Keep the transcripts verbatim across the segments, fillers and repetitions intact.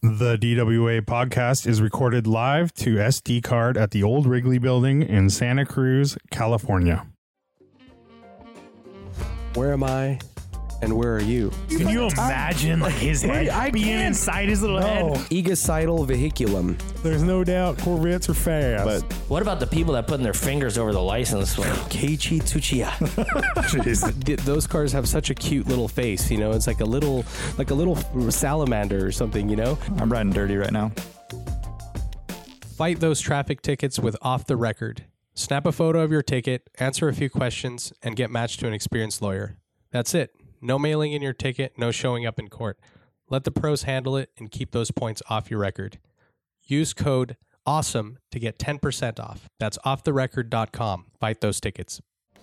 The D W A podcast is recorded live to S D card at the old Wrigley Building in Santa Cruz, California. Where am I? And where are you? Can you imagine like his head I being can. inside his little No. head? Egocidal vehiculum. There's no doubt Corvettes are fast. But What about the people that putting their fingers over the license plate? Keiichi Tsuchiya. Th- Those cars have such a cute little face, you know. It's like a little, like a little salamander or something, you know. I'm riding dirty right now. Fight those traffic tickets with Off the Record. Snap a photo of your ticket, answer a few questions, and get matched to an experienced lawyer. That's it. No mailing in your ticket, no showing up in court. Let the pros handle it and keep those points off your record. Use code AWESOME to get ten percent off. That's off the record dot com. Fight those tickets.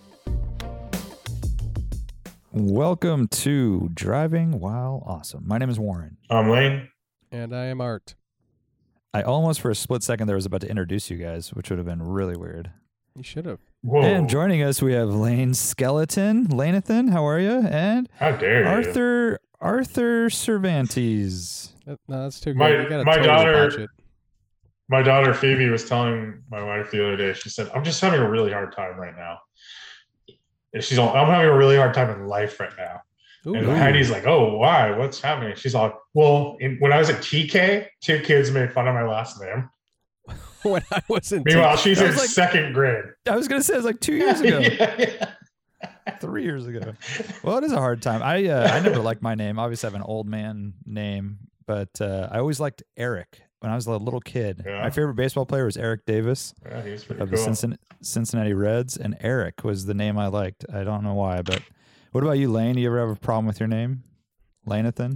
Welcome to Driving While Awesome. My name is Warren. I'm Lane. And I am Art. I almost for a split second there was about to introduce you guys, which would have been really weird. You should have. Whoa. And joining us, we have Lane Skeleton. Lanathan, how are you? And How dare you? Arthur Arthur Cervantes. That, no, that's too good. My- You gotta my totally daughter- botch it. My daughter Phoebe was telling my wife the other day, she said, I'm just having a really hard time right now. And she's all, I'm having a really hard time in life right now. Ooh. And Heidi's like, oh, why? What's happening? She's all, well, in, when I was at T K, two kids made fun of my last name. When I was in Meanwhile, she's I in was like- second grade. I was going to say it was like two years ago, yeah, yeah. three years ago. Well, it is a hard time. I uh, I never liked my name. Obviously, I have an old man name, but uh, I always liked Eric when I was a little kid. Yeah. My favorite baseball player was Eric Davis. Yeah, he's pretty of the cool. Cincinnati, Cincinnati Reds, and Eric was the name I liked. I don't know why, but what about you, Lane? Do you ever have a problem with your name, Lanathan?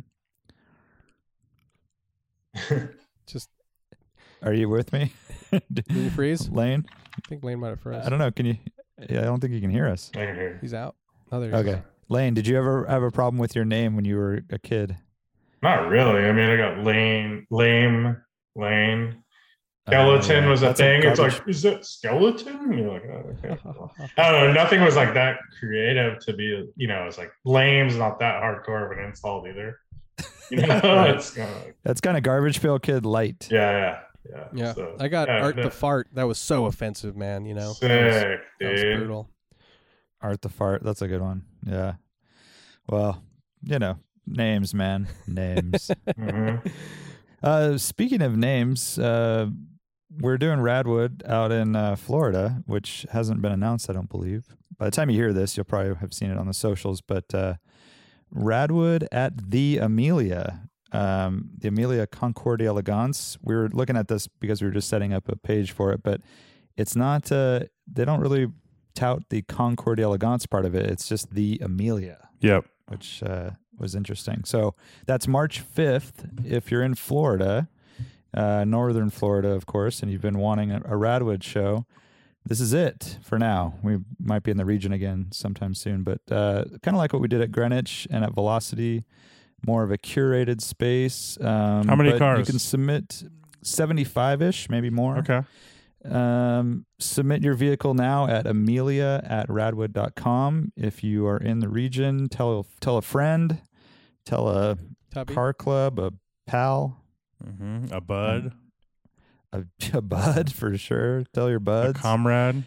Just, Are you with me, did you freeze? Lane? I think Lane might have froze. I don't know. Can you? Yeah, I don't think you can hear us. I can hear you. He's out. Oh, there he is. Okay, Lane, did you ever have a problem with your name when you were a kid? Not really. I mean, I got lame, lame, lame. Skeleton Uh, was a that's thing. It's garbage- like, is that skeleton? And you're like, oh, okay. Well, I don't know. Nothing was like that creative to be, you know, it's like lame's not that hardcore of an insult either. You know, it's kind of like, That's kind of garbage pail kid light. yeah, yeah, yeah. Yeah, So, I got yeah, Art no, the Fart. That was so offensive, man. You know, that was, Sick, that was dude. brutal. Art the Fart. That's a good one. Yeah. Well, you know, names, man, names. Mhm. Uh, speaking of names, uh, we're doing Radwood out in uh, Florida, which hasn't been announced, I don't believe. By the time you hear this, you'll probably have seen it on the socials. But uh, Radwood at the Amelia, um, the Amelia Concordia Elegance. We were looking at this because we were just setting up a page for it, but it's not. Uh, they don't really tout the Concordia Elegance part of it. It's just the Amelia, Yep. which uh, was interesting. So that's March fifth. If you're in Florida, uh, northern Florida, of course, and you've been wanting a, a Radwood show, this is it for now. We might be in the region again sometime soon, but uh, kind of like what we did at Greenwich and at Velocity, more of a curated space. Um, How many but cars? You can submit seventy-five-ish, maybe more. Okay. Um, submit your vehicle now at amelia at radwood dot com. If you are in the region, tell tell a friend, tell a Tubby. car club, a pal, Mm-hmm. A bud, a, a bud for sure. Tell your a buds. comrade.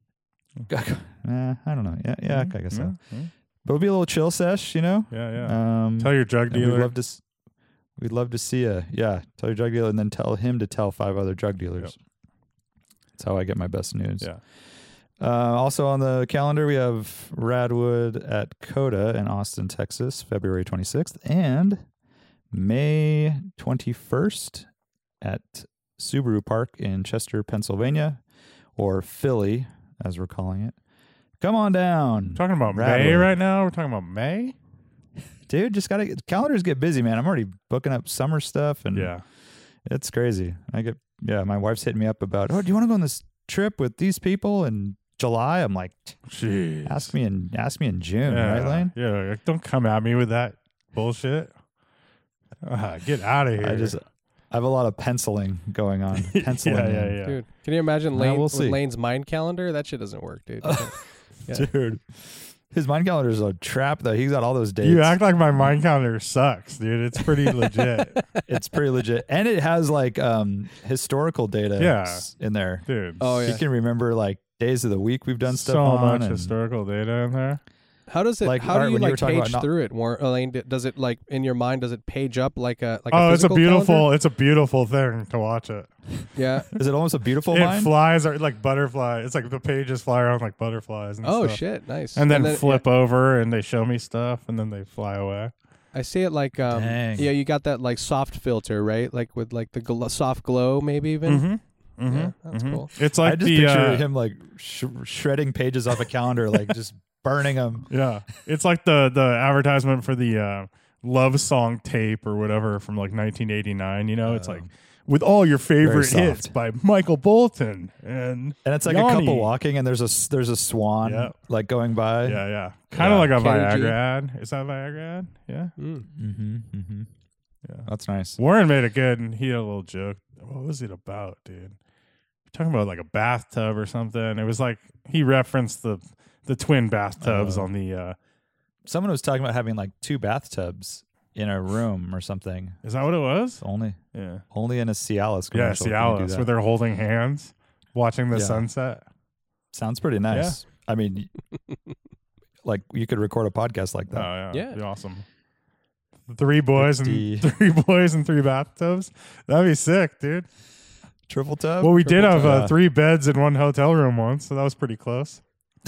Eh, I don't know. Yeah, yeah, I guess so. Yeah, yeah. But it'll be a little chill sesh, you know. Yeah, yeah. Um, Tell your drug and we'd dealer. love to. s- We'd love to see you. Yeah, tell your drug dealer, and then tell him to tell five other drug dealers. That's how I get my best news. Yeah. Uh, also on the calendar, we have Radwood at Coda in Austin, Texas, February twenty-sixth, and May twenty-first at Subaru Park in Chester, Pennsylvania, or Philly, as we're calling it. Come on down. Talking about May Radwood. right now. We're talking about May. Dude, just gotta get, calendars get busy, man. I'm already booking up summer stuff, and Yeah. it's crazy. I get, yeah, my wife's hitting me up about, oh, do you want to go on this trip with these people in July? I'm like, Jeez. ask me in, ask me in June, yeah. right, Lane? Yeah. like, Don't come at me with that bullshit. Uh, get out of here. I just, I have a lot of penciling going on. Penciling, yeah, yeah, in. yeah. Dude, can you imagine Uh, Lane, we'll with see. Lane's mind calendar? That shit doesn't work, dude. You can't- yeah. Dude. His mind calendar is a trap, though. He's got all those dates. You act like my mind calendar sucks, dude. It's pretty legit, It's pretty legit, and it has like um historical data Yeah. s- in there. dude. Oh You yeah. can remember like days of the week we've done stuff so on. much and- historical data in there. How does it? Like, how Art, do you when you were like talking page about not- through it? More, Elaine, d- does it like in your mind? Does it page up like a like? Oh, a it's a physical beautiful. calendar? It's a beautiful thing to watch it. Yeah. Is it almost a beautiful It mind? flies are like butterfly. It's like the pages fly around like butterflies. And Oh stuff. shit! Nice. And then yeah, flip over and they show me stuff and then they fly away. I see it like um. Dang. Yeah, you got that like soft filter, right? Like with like the gl- soft glow, maybe even. Mm-hmm. Mm-hmm. Yeah, that's cool. It's like I just the picture uh, him like sh- shredding pages off a calendar, like just burning them. yeah. It's like the the advertisement for the uh, love song tape or whatever from like nineteen eighty-nine. You know, it's Oh. like with all your favorite Very hits soft. by Michael Bolton and And it's like a Yanni. couple walking, and there's a s- there's a swan Yeah. like going by. yeah, yeah, kind of Yeah. like a Kenny G. Viagra ad. Is that Viagra ad? Yeah. Mm. Mm-hmm, mm-hmm. Yeah. That's nice. Warren made it good, and he had a little joke. What was it about, dude? We're talking about like a bathtub or something. It was like he referenced the the twin bathtubs Uh, on the. Uh, Someone was talking about having like two bathtubs in a room or something. is that what it was? Only Yeah. only in a Cialis Yeah, commercial. can you do Cialis, that. where they're holding hands, watching the Yeah. sunset. Sounds pretty nice. I mean, like you could record a podcast like Oh that. yeah, Yeah. that'd be awesome. Three boys Fifty. and three boys and three bathtubs. That'd be sick, dude. Triple tub. Well, we did Triple have uh, tub. three beds in one hotel room once, so that was pretty close.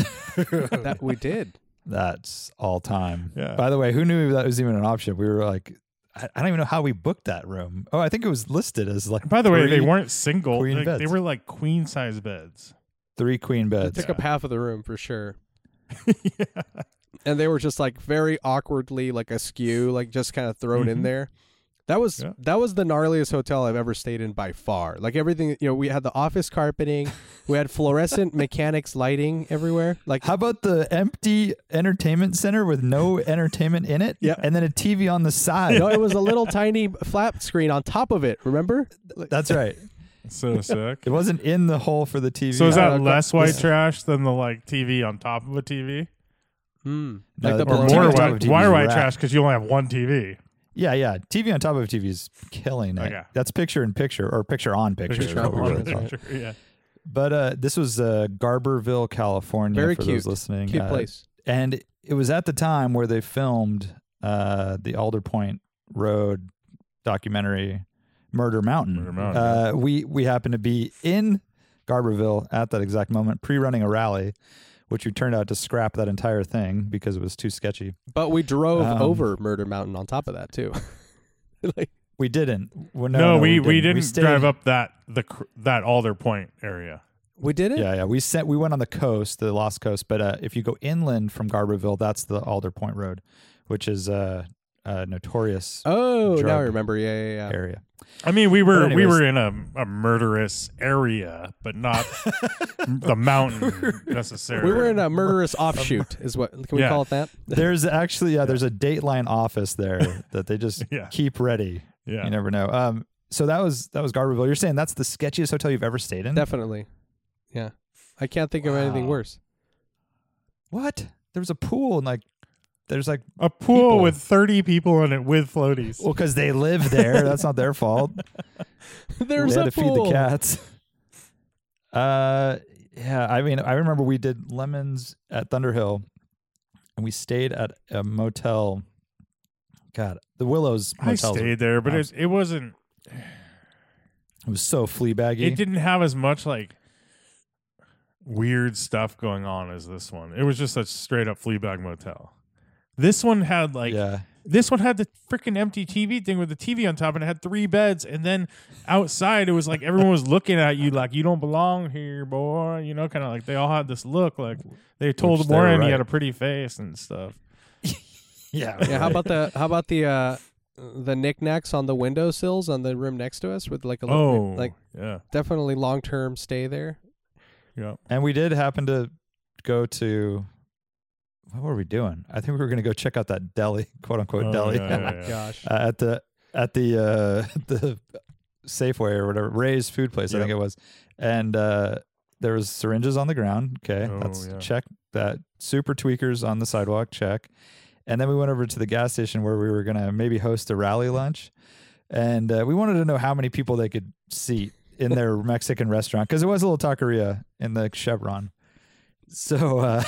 That we did. That's all time. Yeah. By the way, who knew that was even an option? We were like, I, I don't even know how we booked that room. Oh, I think it was listed as like. By the way, they three- weren't single. queen Like, they beds. were like queen size beds. three queen It beds. took up half of the room for sure. yeah. And they were just like very awkwardly like askew, like just kind of thrown in Mhm. there. That was Yeah. that was the gnarliest hotel I've ever stayed in by far. Like everything, you know, we had the office carpeting, we had fluorescent mechanics lighting everywhere. Like How about the empty entertainment center with no entertainment in it? Yeah. And then a T V on the side. no, it was a little tiny flat screen on top of it. Remember? That's right. So sick. It wasn't in the hole for the T V. So is Uh, that go- less white this- trash than the like T V on top of a T V? Hmm. No, Like the or Or T V more on top white, of T V why is white rad. trash? Because you only have one T V. Yeah, yeah. T V on top of a T V is killing it. Okay. That's picture in picture or picture on picture. is Picture what we on really call it. picture, yeah. But uh, this was uh, Garberville, California. Very for cute. those listening. Cute Uh, place. And it was at the time where they filmed uh, the Alder Point Road documentary, Murder Mountain. Murder Mountain, Uh, we we happened to be in Garberville at that exact moment, pre-running a rally, which we turned out to scrap that entire thing because it was too sketchy. But we drove Um, over Murder Mountain on top of that too. like, We didn't. Well, no, No, no, we, we didn't stayed- drive up that the cr- that Alder Point area. we did it? Yeah, yeah. We sent. We went on the coast, the Lost Coast. But uh, if you go inland from Garberville, that's the Alder Point Road, which is uh, a notorious Oh, now I Drug remember. Yeah, yeah, yeah. area. I mean, we were But we anyways. were in a, a murderous area, but not the mountain necessarily. We were in a murderous offshoot, is what can we Yeah. call it that? There's actually yeah, there's a Dateline office there that they just Yeah. keep ready. Yeah. You never know. Um, so that was that was Garberville. You're saying that's the sketchiest hotel you've ever stayed in? Definitely. Yeah. I can't think of anything Wow. worse. What? There was a pool and like there's like a pool people. with thirty people in it with floaties. well, because they live there. That's not their fault. There's they had a to pool. feed the cats. Uh, yeah. I mean, I remember we did Lemons at Thunderhill, and we stayed at a motel. God, the Willows I motels. stayed there, but it it wasn't. It was so flea baggy. It didn't have as much like weird stuff going on as this one. It was just a straight up Fleabag motel. This one had like yeah. this one had the freaking empty T V thing with the T V on top, and it had three beds. And then outside, it was like everyone was looking at you like you don't belong here, boy. You know, kind of like they all had this look like they told Which they Warren were he right. had a pretty face and stuff. Yeah. Yeah, how about the how about the uh the knickknacks on the windowsills on the room next to us with like a little Oh, like yeah, definitely long term stay there. yeah. And we did happen to go to. What were we doing? I think we were going to go check out that deli, quote unquote Oh, deli, yeah, yeah, yeah. Gosh. uh, at the at the uh, the Safeway or whatever, Ray's food place, I Yep. think it was. And uh, there was syringes on the ground. Okay, Oh, that's yeah. check. that super tweakers on the sidewalk, check. And then we went over to the gas station where we were going to maybe host a rally lunch. And uh, we wanted to know how many people they could seat in their Mexican restaurant because it was a little taqueria in the Chevron. So uh,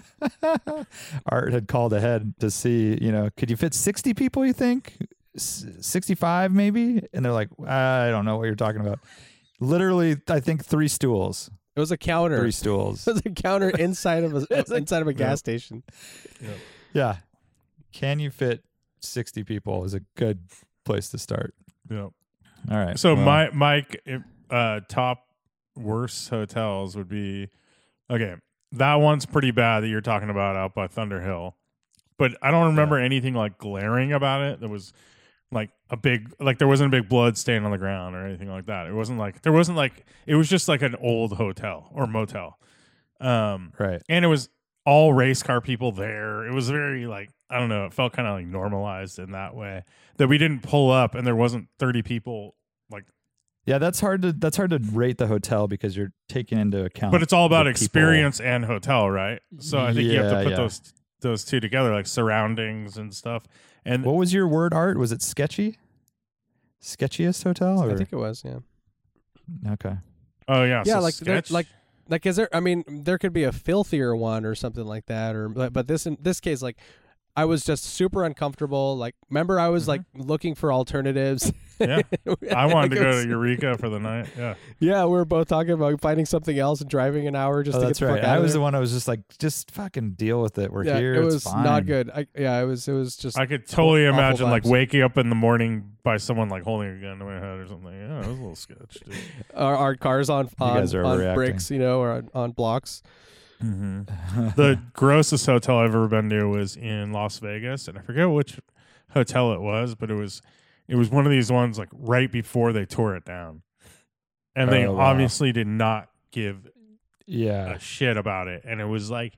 Art had called ahead to see, you know, could you fit sixty people, you think? S- sixty-five maybe? And they're like, I don't know what you're talking about. Literally, I think three stools. It was a counter. Three stools. It was a counter inside of a inside of a gas Yep. station. Yeah. Can you fit sixty people is a good place to start. Yeah. All right. So well, my my uh, top worst hotels would be okay. That one's pretty bad that you're talking about out by Thunder Hill, but I don't remember anything like glaring about it. There was like a big like there wasn't a big blood stain on the ground or anything like that. It wasn't like there wasn't like it was just like an old hotel or motel, um, right. and it was all race car people there. It was very like I don't know. It felt kind of like normalized in that way that we didn't pull up and there wasn't thirty people like. Yeah, that's hard to that's hard to rate the hotel because you're taking into account. But it's all about the people. experience and hotel, right? So I think you have to Yeah, put yeah. those those two together, like surroundings and stuff. And What was your word, Art? Was it sketchy? Sketchiest hotel? Or? I think it was, yeah. Okay. oh yeah, Yeah, so like there- sketch. like like is there? I mean, there could be a filthier one or something like that, or but, but this in this case, like I was just super uncomfortable. Like, remember, I was Mhm. like looking for alternatives. Yeah. I wanted Like, to it go was- to Eureka for the night. Yeah, Yeah, we were both talking about finding something else and driving an hour just Oh, to that's get the right. fuck out I of was there. the one I was just like, just fucking deal with it. We're yeah, here. it it's was fine. not good. I, yeah, it was. It was just. I could totally Awful imagine like vibes. waking up in the morning by someone like holding a gun to my head or something. Yeah, it was a little sketch. Dude. our, our cars on on, guys are on overreacting. bricks, you know, or on, on blocks. Mm-hmm. The grossest hotel I've ever been to was in Las Vegas, and I forget which hotel it was, but it was it was one of these ones like right before they tore it down, and they Oh, wow. obviously did not give Yeah. a shit about it, and it was like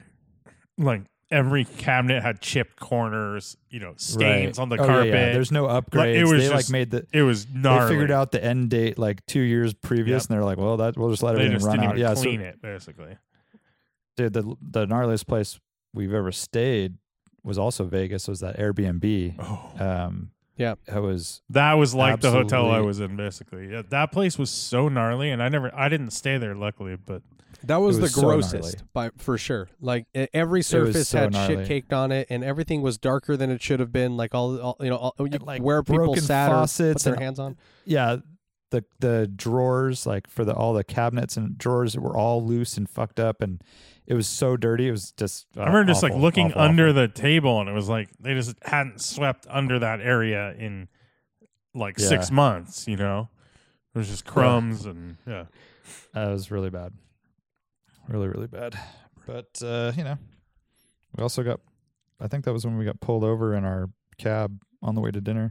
like every cabinet had chipped corners, you know, stains Right. on the Oh, yeah, carpet. yeah. There's no upgrades. it was they like just made the it was gnarly. they figured out the end date like two years previous, Yep. and they're like, well, that we'll just let They everything just run didn't out. even Yeah. clean So, it basically. dude, the the gnarliest place we've ever stayed was also Vegas. Was that Airbnb? Oh. Um, Yeah. it was That was like the hotel I Absolutely. was in, basically. Yeah, that place was so gnarly, and I never, I didn't stay there, luckily. But That was, It was the so grossest, gnarly. by for sure. Like e- every surface so had gnarly. shit caked on it, and everything was darker than it should have been. Like all, all you know, all, you, like where people broken sat or put faucets their and- hands on. yeah. The the drawers like for the all the cabinets and drawers were all loose and fucked up, and it was so dirty. It was just uh, I remember just like awful, looking awful, under awful. the table, and it was like they just hadn't swept under that area in like Yeah. six months. You know, it was just crumbs and yeah. That was really bad, really really bad. But uh, you know, we also got. I think that was when we got pulled over in our cab on the way to dinner.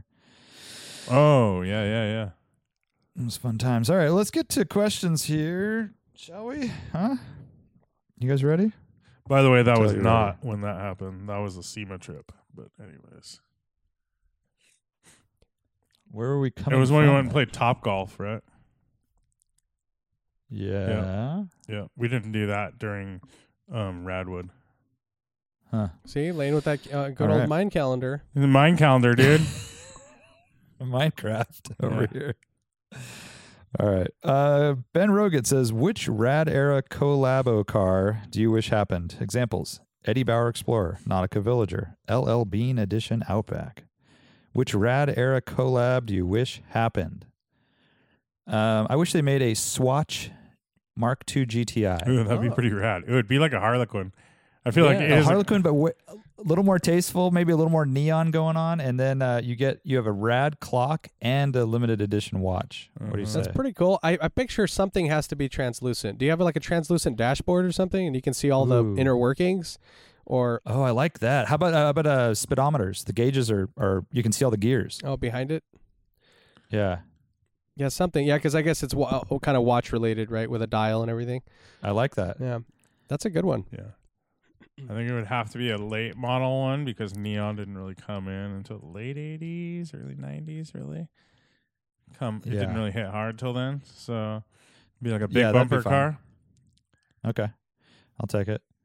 Oh yeah, yeah, yeah. It was fun times. All right, let's get to questions here, shall we? Huh? You guys ready? By the way, that Tell was you not when that happened. That was a SEMA trip. But anyways, Where are we coming? it was when we from? went and played Top Golf, right? Yeah. Yeah, we didn't do that during um, Radwood. Huh. See, Lane with that uh, good All old right. mind calendar. The mind calendar, dude. Minecraft over Yeah. here. All right. Uh, Ben Roget says, which rad era collabo car do you wish happened? Examples: Eddie Bauer Explorer, Nautica Villager, L L Bean Edition Outback. Which rad era collab do you wish happened? Um, I wish they made a Swatch Mark two G T I. Ooh, that'd be Oh. pretty rad. It would be like a Harlequin. I feel like Yeah. it A is. a- Harlequin, but w- a little more tasteful, maybe a little more neon going on, and then uh, you get you have a rad clock and a limited edition watch. What do you Mhm. say? That's pretty cool. I, I picture something has to be translucent. Do you have like a translucent dashboard or something, and you can see all Ooh. the inner workings? Or Oh, I like that. How about uh, how about uh, speedometers? The gauges are, are you can see all the gears. oh, behind it? Yeah, Yeah, something. Yeah, because I guess it's wa- kind of watch related, right, with a dial and everything. I like that. Yeah, that's a good one. Yeah. I think it would have to be a late model one because neon didn't really come in until the late eighties, early nineties, really. Come, it Yeah. didn't really hit hard till then. So, it'd be like a big Yeah, that'd be bumper fun. car. Okay, I'll take it.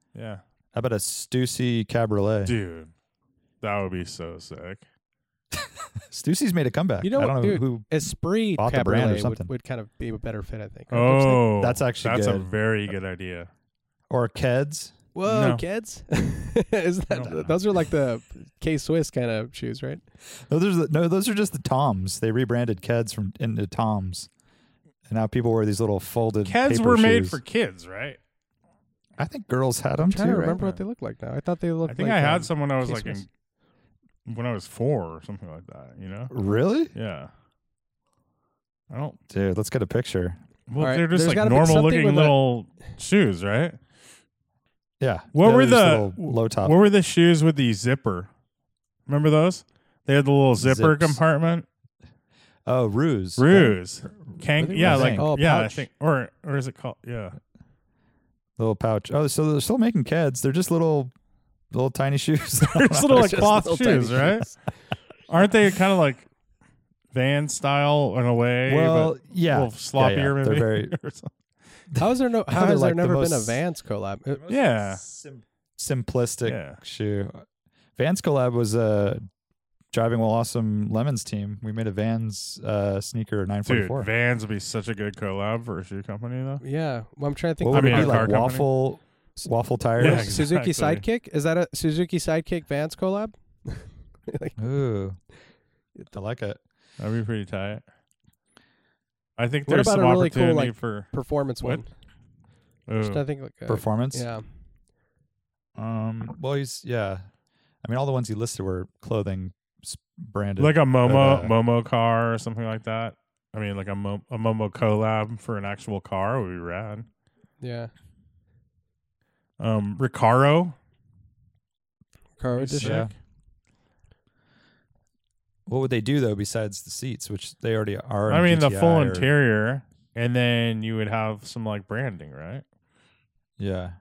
Yeah, How about a Stussy Cabriolet? dude, that would be so sick. Stussy's made a comeback. You know I don't what, know dude? who. Esprit bought the brand or Cabriolet something. would, would kind of be a better fit, I think. Right, don't you think? Oh, That's actually that's a good. very good idea. Or Keds. Whoa, No. kids! Is don't know. that those are like the K Swiss kind of shoes, right? No, those are the, no, those are just the Toms. They rebranded Keds from into Toms, and now people wear these little folded. Keds paper were made shoes. for kids, right? I think girls had them I'm too. trying to right? remember what they look like now. I thought they looked. I think like, I had um, some when I was K like Swiss. in, when I was four or something like that. You know? Really, Yeah. I don't. dude? Let's get a picture. Well, All right, they're just there's like gotta be normal something looking with a- little shoes, right? Yeah. What Yeah, were they're just the little low top? What were the shoes with the zipper? Remember those? They had the little zipper Zips. compartment. Oh, Ruse. Ruse. Kang, Were they yeah, Ruse? like Oh, yeah, I pouch. think, or or is it called? Yeah, Little pouch. Oh, so they're still making Keds. They're just little, little tiny shoes. they're just little like Just cloth little tiny shoes, right? shoes. Aren't they kind of like Van style in a way? well, but yeah. a little sloppier, yeah, yeah. maybe. They're very or something. How is there no? How They're has like there the never been a most- Vans collab? Uh, Yeah, sim- simplistic Yeah. shoe. Vans collab was a Driving While Awesome Lemons team. We made a Vans uh, sneaker nine dude, forty-four. Vans would be such a good collab for a shoe company, though. Yeah, well, I'm trying to think. What would I mean, it a be car like? company? Waffle, waffle tires. Yeah, Suzuki exactly. Sidekick, is that a Suzuki Sidekick Vans collab? Like, Ooh, I like it. That'd be pretty tight. I think What there's about some a really cool, opportunity like, for. performance What? one. Just Ooh. trying to think like uh, Performance. Yeah, Um. Well, he's yeah. I mean, all the ones he listed were clothing s- branded. like a Momo uh, Momo car or something like that. I mean, like a, Mo, a Momo collab for an actual car would be rad. yeah. Um, Recaro, Car be edition. Yeah. sick. What would they do though besides the seats, which they already are? I in mean, the G T I full or- interior, and then you would have some like branding, right? Yeah.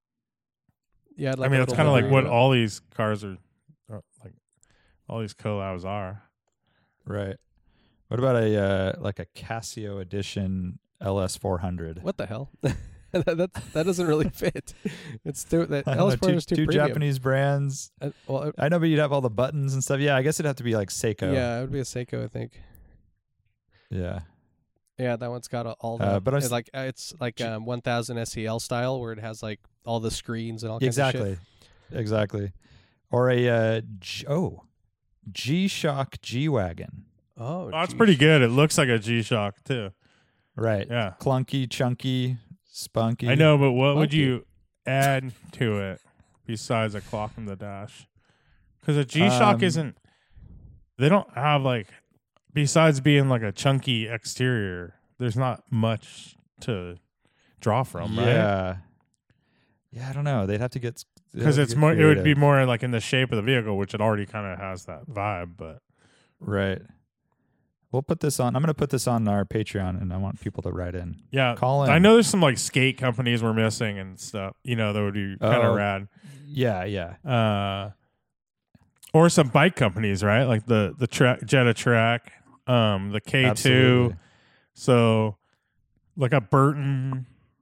Yeah, I'd like I mean, a that's little kind of like livery, what but- all these cars are, are like. All these collabs are. Right. What about a uh, like a Casio edition L S four hundred? What the hell? that, that that doesn't really fit. It's too that I don't know, L S four two, is too two premium. Japanese brands. Uh, well, it- I know, but you'd have all the buttons and stuff. Yeah, I guess it'd have to be like Seiko. yeah, it would be a Seiko, I think. Yeah. Yeah, that one's got a- all the. Uh, but I it's s- like uh, it's like G- um, one thousand S E L style, where it has like all the screens and all kinds of Exactly. shit. Exactly. Or a uh, G- oh, G-Shock G-Wagon. Oh, Oh, that's geez. pretty good. It looks like a G-Shock too. Right. Yeah, Clunky, chunky, spunky. I know, but what would Funky. you add to it besides a clock in the dash? Because a G-Shock Um, isn't. They don't have like, besides being like a chunky exterior. There's not much to draw from, right? Yeah. Yeah, I don't know. They'd have to get they'd have Because to it's get more. It would be creative. more like in the shape of the vehicle, which it already kind of has that vibe. But Right. We'll put this on. I'm going to put this on our Patreon, and I want people to write in. yeah, Call in. I know there's some like skate companies we're missing and stuff. You know, that would be kind of Oh. rad. Yeah, yeah. Uh, or some bike companies, right? Like the the tra- Jetta Track, um, the K two. Absolutely. So, like a Burton,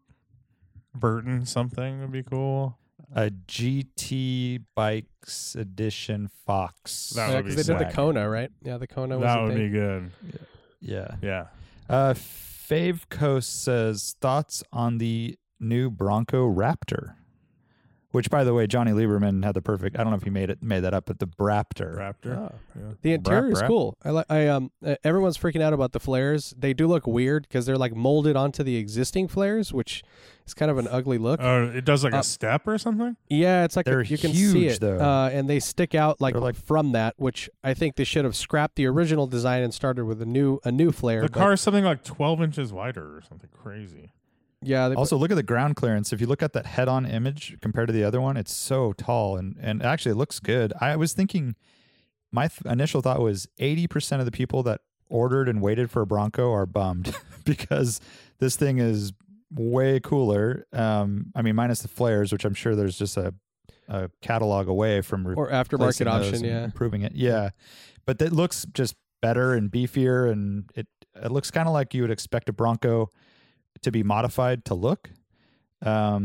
Burton something would be cool. A G T Bikes Edition Fox. That Yeah, would be because they did the swag. Kona, right? Yeah, the Kona was That a would thing. be good. Yeah. Yeah. Uh, Fave Coast says thoughts on the new Bronco Raptor, which, by the way, Johnny Lieberman had the perfect. I don't know if he made it made that up, but the Raptor. Raptor. Oh. Yeah. The interior is brap. cool. I like. I um. uh, Everyone's freaking out about the flares. They do look weird because they're like molded onto the existing flares, which is kind of an ugly look. Oh, it does like Uh, a step or something. yeah, it's like they're a, you can see huge, it, though. Uh, and they stick out like, They're like- from that, which I think they should have scrapped the original design and started with a new a new flare. The but- car is something like twelve inches wider or something crazy. yeah. They, Also, look at the ground clearance. If you look at that head-on image compared to the other one, it's so tall and and actually it looks good. I was thinking, my th- initial thought was eighty percent of the people that ordered and waited for a Bronco are bummed because this thing is way cooler. Um, I mean, minus the flares, which I'm sure there's just a, a catalog away from re- or aftermarket replacing those option. and Yeah. improving it. Yeah, but it looks just better and beefier, and it it looks kind of like you would expect a Bronco to be modified to look. Um,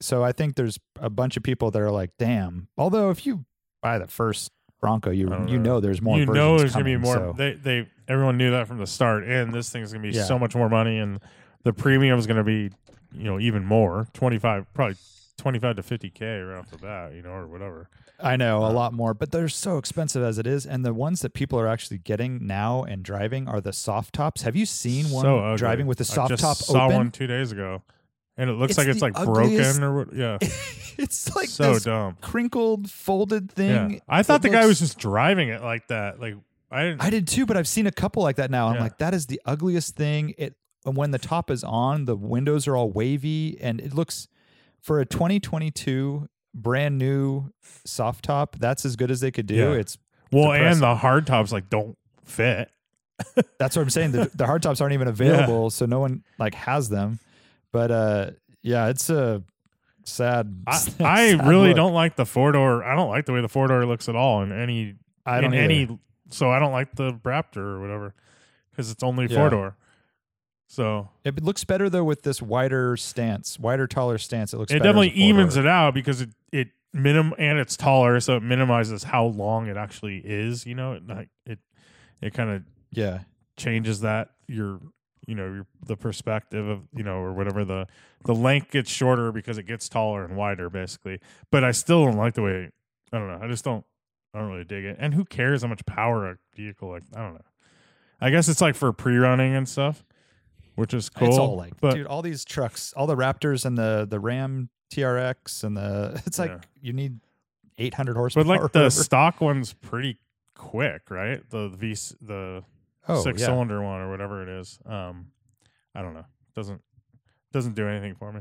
so I think there's a bunch of people that are like, damn. Although if you buy the first Bronco, you I don't you know. know there's more. You versions know there's coming, gonna be more. so- They they everyone knew that from the start, and this thing's gonna be Yeah. so much more money, and the premium is gonna be, you know, even more. Twenty five, probably twenty five to fifty k right off the bat, you know, or whatever. I know a Uh, lot more, but they're so expensive as it is. And the ones that people are actually getting now and driving are the soft tops. Have you seen one So ugly. driving with the I soft just top saw open? one two days ago, and it looks It's like it's the like ugliest- broken or what? Yeah, It's like so this dumb. crinkled, folded Yeah, thing. I thought It the guy was looks- just driving it like that. Like I didn't. I did too, but I've seen a couple like that now. I'm Yeah. like, that is the ugliest thing. It and when the top is on, the windows are all wavy, and it looks for a twenty twenty-two brand new soft top. That's as good as they could do. Yeah. It's well, depressing. and the hard tops like don't fit. That's what I'm saying. The, the hard tops aren't even available, so no one like has them. But uh, yeah, it's a sad. I, sad I really look. don't like the four door. I don't like the way the four door looks at all in any I in don't either. any. So I don't like the Raptor or whatever because it's only Yeah. four door. So It looks better though with this wider stance, wider, taller stance. It looks. it better as definitely a four-door. evens it out because it it minim and it's taller, so it minimizes how long it actually is. You know, it like it it kind of Yeah, changes that your you know your, the perspective of you know or whatever the the length gets shorter because it gets taller and wider basically. But I still don't like the way. I don't know. I just don't. I don't really dig it. And who cares how much power a vehicle like? I don't know. I guess it's like for pre-running and stuff, which is cool. it's all like, but dude, all these trucks, all the Raptors and the the Ram T R X and the. It's like Yeah. you need eight hundred horsepower. but like or the whatever. stock one's pretty quick, right? The V the oh, six yeah. cylinder one or whatever it is. Um, I don't know. Doesn't doesn't do anything for me.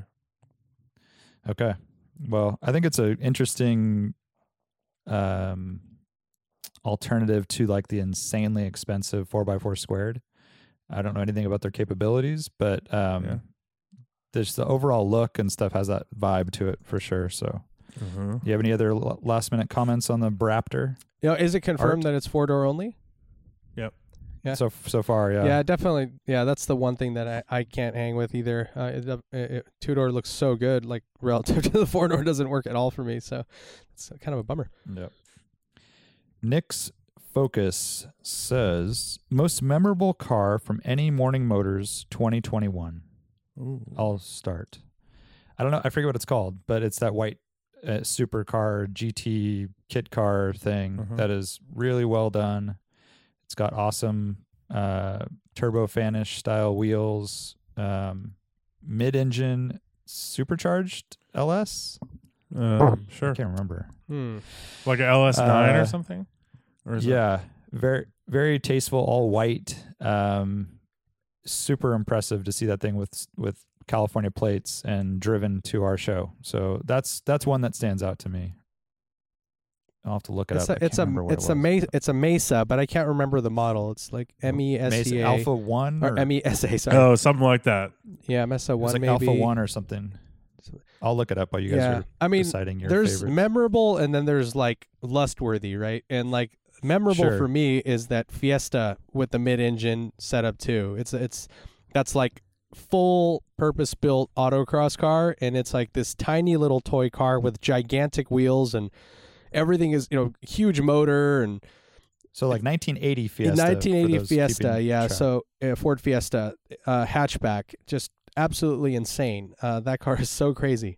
Okay. Well, I think it's an interesting um, alternative to like the insanely expensive four by four squared. I don't know anything about their capabilities, but um, Yeah. there's the overall look and stuff has that vibe to it for sure. So, Mm-hmm. do you have any other l- last minute comments on the Braptor? You know, is it confirmed Art? that it's four door only? Yeah. So so far, yeah. Yeah. definitely. Yeah, that's the one thing that I, I can't hang with either. Uh, it, it, it, two door looks so good, like relative to the four door doesn't work at all for me. So it's kind of a bummer. Yep. Nick's Focus says most memorable car from any Morning Motors twenty twenty-one. I'll start. I don't know. I forget what it's called, but it's that white uh, supercar G T kit car thing Mhm. that is really well done. It's got awesome uh, turbo fanish style wheels, um, mid-engine supercharged L S. Um, I sure. can't remember. Hmm. Like a L S nine Uh, or something? Or is it- Yeah, very very tasteful, all white. Um, super impressive to see that thing with with California plates and driven to our show. So that's that's one that stands out to me. I'll have to look it It's up. a I it's can't a remember what it's it a was. Mesa, it's a Mesa, but I can't remember the model. It's like M E S Mesa E A Alpha One or M E S A. Sorry. Oh, something like that. Yeah, Mesa It was one like maybe. Alpha One or something. I'll look it up while you guys yeah, are I mean, deciding your there's favorite. memorable and then there's like lust-worthy, right? And like memorable Sure. for me is that Fiesta with the mid-engine setup too. It's it's that's like full purpose-built autocross car, and it's like this tiny little toy car with gigantic wheels and everything is you know huge motor and so like nineteen eighty Fiesta. for nineteen eighty those Fiesta, keeping yeah. track. So uh, Ford Fiesta uh, hatchback, just absolutely insane. Uh, that car is so crazy.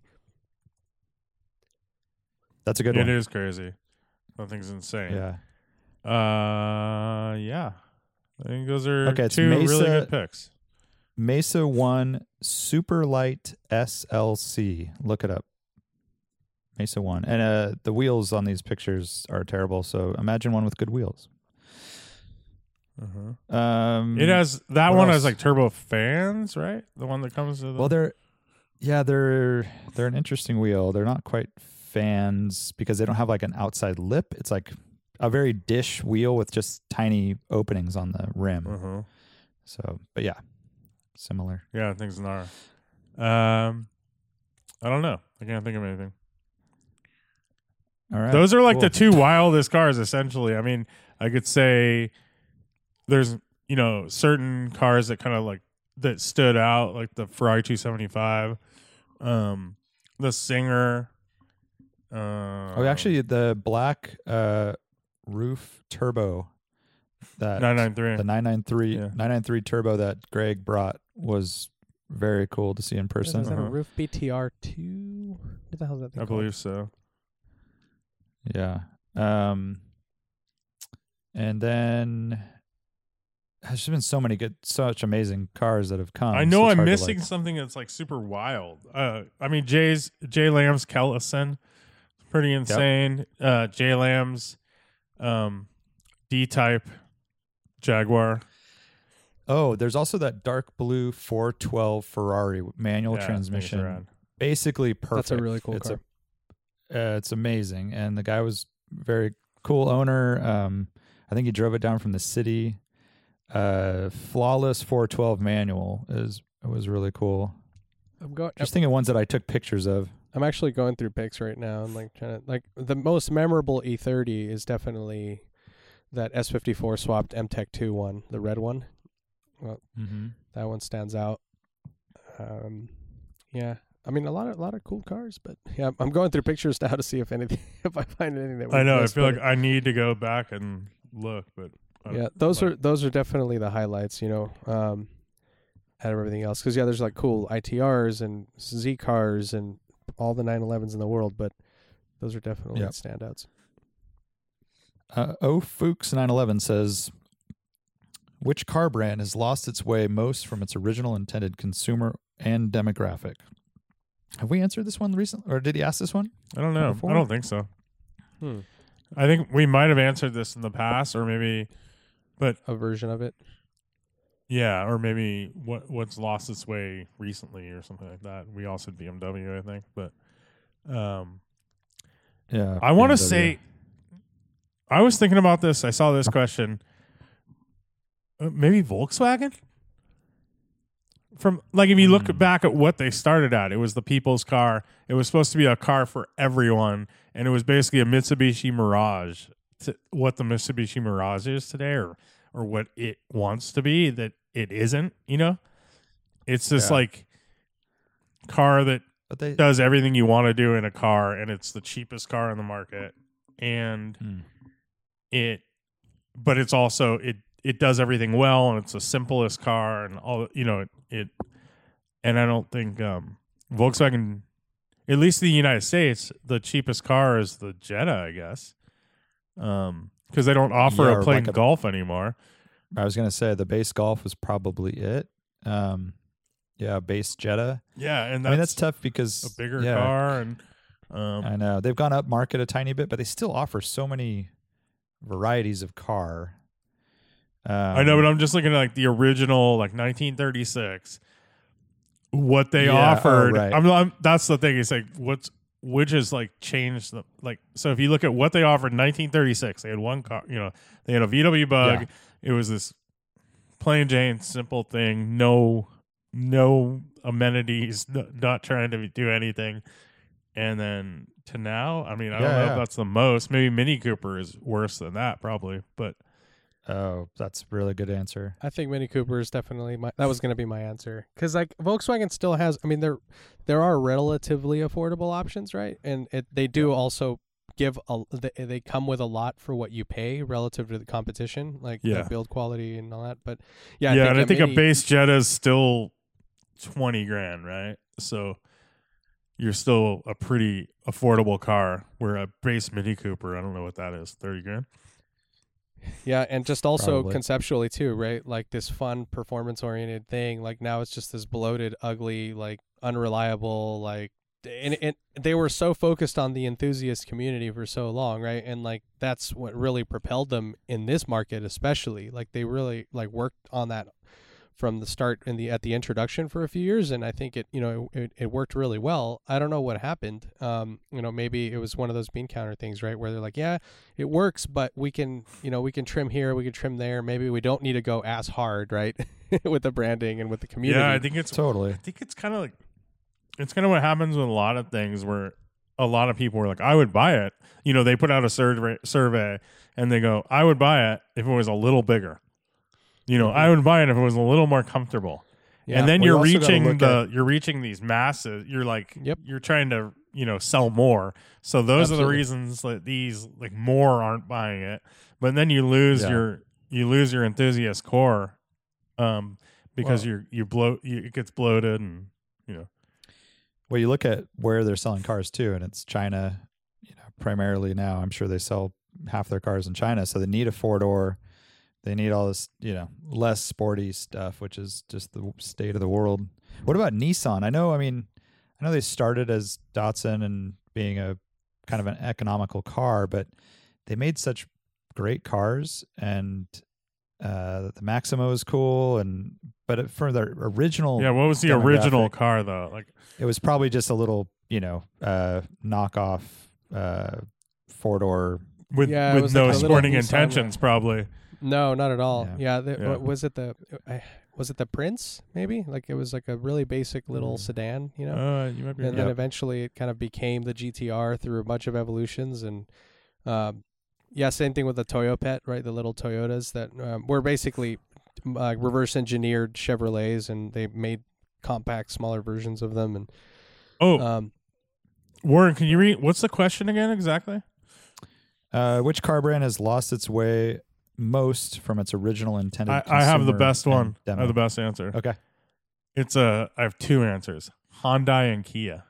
that's a good It one. is crazy. That thing's insane. Yeah. Uh, yeah. I think those are Okay, it's two really Mesa- good picks. Mesa One Superlight S L C. Look it up. Mesa One, and uh, the wheels on these pictures are terrible. So imagine one with good wheels. Uh-huh. Um, It has that what one else? has like turbo fans, right? The one that comes with the well, they're yeah, they're they're an interesting wheel. They're not quite fans because they don't have like an outside lip. It's like a very dish wheel with just tiny openings on the rim. uh-huh. So, but yeah, similar. Yeah, things are. Um, I don't know. I can't think of anything. All right, Those are like the cool. two wildest cars, essentially. I mean, I could say there's you know certain cars that kind of like that stood out, like the Ferrari two seventy-five. Um, the Singer. Uh, Oh, actually, the black uh, roof turbo that nine ninety-three. the nine ninety-three Yeah. nine ninety-three turbo that Greg brought was very cool to see in Is person. that Uh-huh. a Roof B T R two? What the hell is that thing I called? believe so. Yeah. Um, and then there's just been so many good, such amazing cars that have come. I so know it's I'm hard to, missing like- something that's like super wild. Uh, I mean, Jay's Jay Lamb's Kellison, pretty insane. Uh, Jay Lamb's um, D-type Jaguar. Oh, there's also that dark blue four twelve Ferrari manual Yeah, I think it's transmission. rad. Basically perfect. That's a really cool it's car. A, uh, it's amazing, and the guy was very cool owner. Um, I think he drove it down from the city. Uh, flawless four twelve manual is it was really cool. I'm going. Just thinking ones that I took pictures of. I'm actually going through pics right now and like trying to like the most memorable E thirty is definitely that S fifty-four swapped M Tech two one, the red one. Well, Mm-hmm. that one stands out. Um, yeah, I mean a lot of a lot of cool cars, but yeah, I'm going through pictures now to see if anything if I find anything that. I we know. I missed, feel but like I need to go back and look, but I don't- yeah, those like- are those are definitely the highlights, you know, um, out of everything else. Because yeah, there's like cool I T Rs and Z cars and all the nine elevens in the world, but those are definitely Yep. standouts. Uh, O Fuchs nine eleven says, which car brand has lost its way most from its original intended consumer and demographic? Have we answered this one recently, or did he ask this one? I don't know. before? I don't think so. Hmm. I think we might have answered this in the past, or maybe, but A version of it. yeah, or maybe what what's lost its way recently, or something like that. We all said B M W, I think, but um, Yeah, I want to B M W. say, I was thinking about this. I saw this question. Uh, maybe Volkswagen. From like, if you look Hmm. back at what they started at, it was the people's car. It was supposed to be a car for everyone, and it was basically a Mitsubishi Mirage. To what the Mitsubishi Mirage is today, or or what it wants to be, that it isn't. You know, it's this Yeah. like car that But they, does everything you want to do in a car, and it's the cheapest car on the market, and Hmm. it but it's also it it does everything well, and it's the simplest car, and all, you know, it, it and I don't think um Volkswagen, at least in the United States, the cheapest car is the Jetta, I guess, um because they don't offer Yeah, a or plain like a- Golf anymore. I was gonna say the base Golf was probably it. Um, yeah, base Jetta. Yeah, and I mean that's that's tough because a bigger yeah, car, and um I know they've gone up market a tiny bit, but they still offer so many varieties of car. Um, I know, but I'm just looking at like the original, like nineteen thirty-six. What they Yeah, oh, offered, right. I'm, I'm. That's the thing. It's like what's which is like changed the like. So if you look at what they offered in nineteen thirty-six, they had one car. You know, they had a V W Bug. Yeah. It was this plain Jane, simple thing. No, no amenities. No, not trying to do anything. And then to now, I mean, I don't Yeah, know yeah. if that's the most. Maybe Mini Cooper is worse than that, probably. But Oh, that's a really good answer. I think Mini Cooper is definitely my. That was going to be my answer because like Volkswagen still has. I mean, there there are relatively affordable options, right? And it, they do also give a. They, they come with a lot for what you pay relative to the competition, like the Yeah. build quality and all that. But yeah, yeah, I think and I think Mini, a base Jetta is still twenty grand, right? So you're still a pretty affordable car. Where a base Mini Cooper, I don't know what that is, thirty grand. Yeah, and just also Probably. conceptually too, right? Like this fun performance oriented thing. Like now it's just this bloated, ugly, like unreliable, like and, and they were so focused on the enthusiast community for so long, right? And like that's what really propelled them in this market, especially. Like they really like worked on that from the start in the at the introduction for a few years, and I think it you know it, it worked really well. I don't know what happened. Um, you know, maybe it was one of those bean counter things, right? Where they're like, yeah, it works, but we can you know we can trim here, we can trim there. Maybe we don't need to go as hard, right, with the branding and with the community. Yeah, I think it's Totally. I think it's kind of like it's kind of what happens with a lot of things where a lot of people were like, I would buy it. You know, they put out a survey survey and they go, I would buy it if it was a little bigger. You know, I would buy it if it was a little more comfortable. Yeah. and then Well, you you're also gotta reaching look the you're reaching these masses. You're like Yep. you're trying to you know sell more. So those are the Absolutely. reasons that these like more aren't buying it. But then you lose Yeah. your you lose your enthusiast core, um, because Well- you're you bloat you, it gets bloated and you know. Well, you look at where they're selling cars too, and it's China, you know, primarily now. I'm sure they sell half their cars in China, so they need a four door. They need all this, you know, less sporty stuff, which is just the state of the world. What about Nissan? I know, I mean, I know they started as Datsun and being a kind of an economical car, but they made such great cars, and uh, the Maximo is cool, and but for their original, Yeah, what was the original demographic, car though? Like it was probably just a little, you know, uh, knockoff uh, four door. with Yeah, it with was no like a little sporting Nissan, intentions, probably. No, not at all. Yeah. Yeah, the, Yeah. what was it the I, was it the Prince? Maybe like it was like a really basic little sedan, you know. Uh, you might be. And right. then eventually it kind of became the G T R through a bunch of evolutions, and um, yeah, same thing with the Toyopet, right? The little Toyotas that um, were basically uh, reverse engineered Chevrolets, and they made compact, smaller versions of them. And Oh, um, Warren, can you read? What's the question again exactly? Uh, which car brand has lost its way most from its original intended? I, I have the consumer best and one. I demo? have the best answer. Okay. It's a. I have two answers: Hyundai and Kia.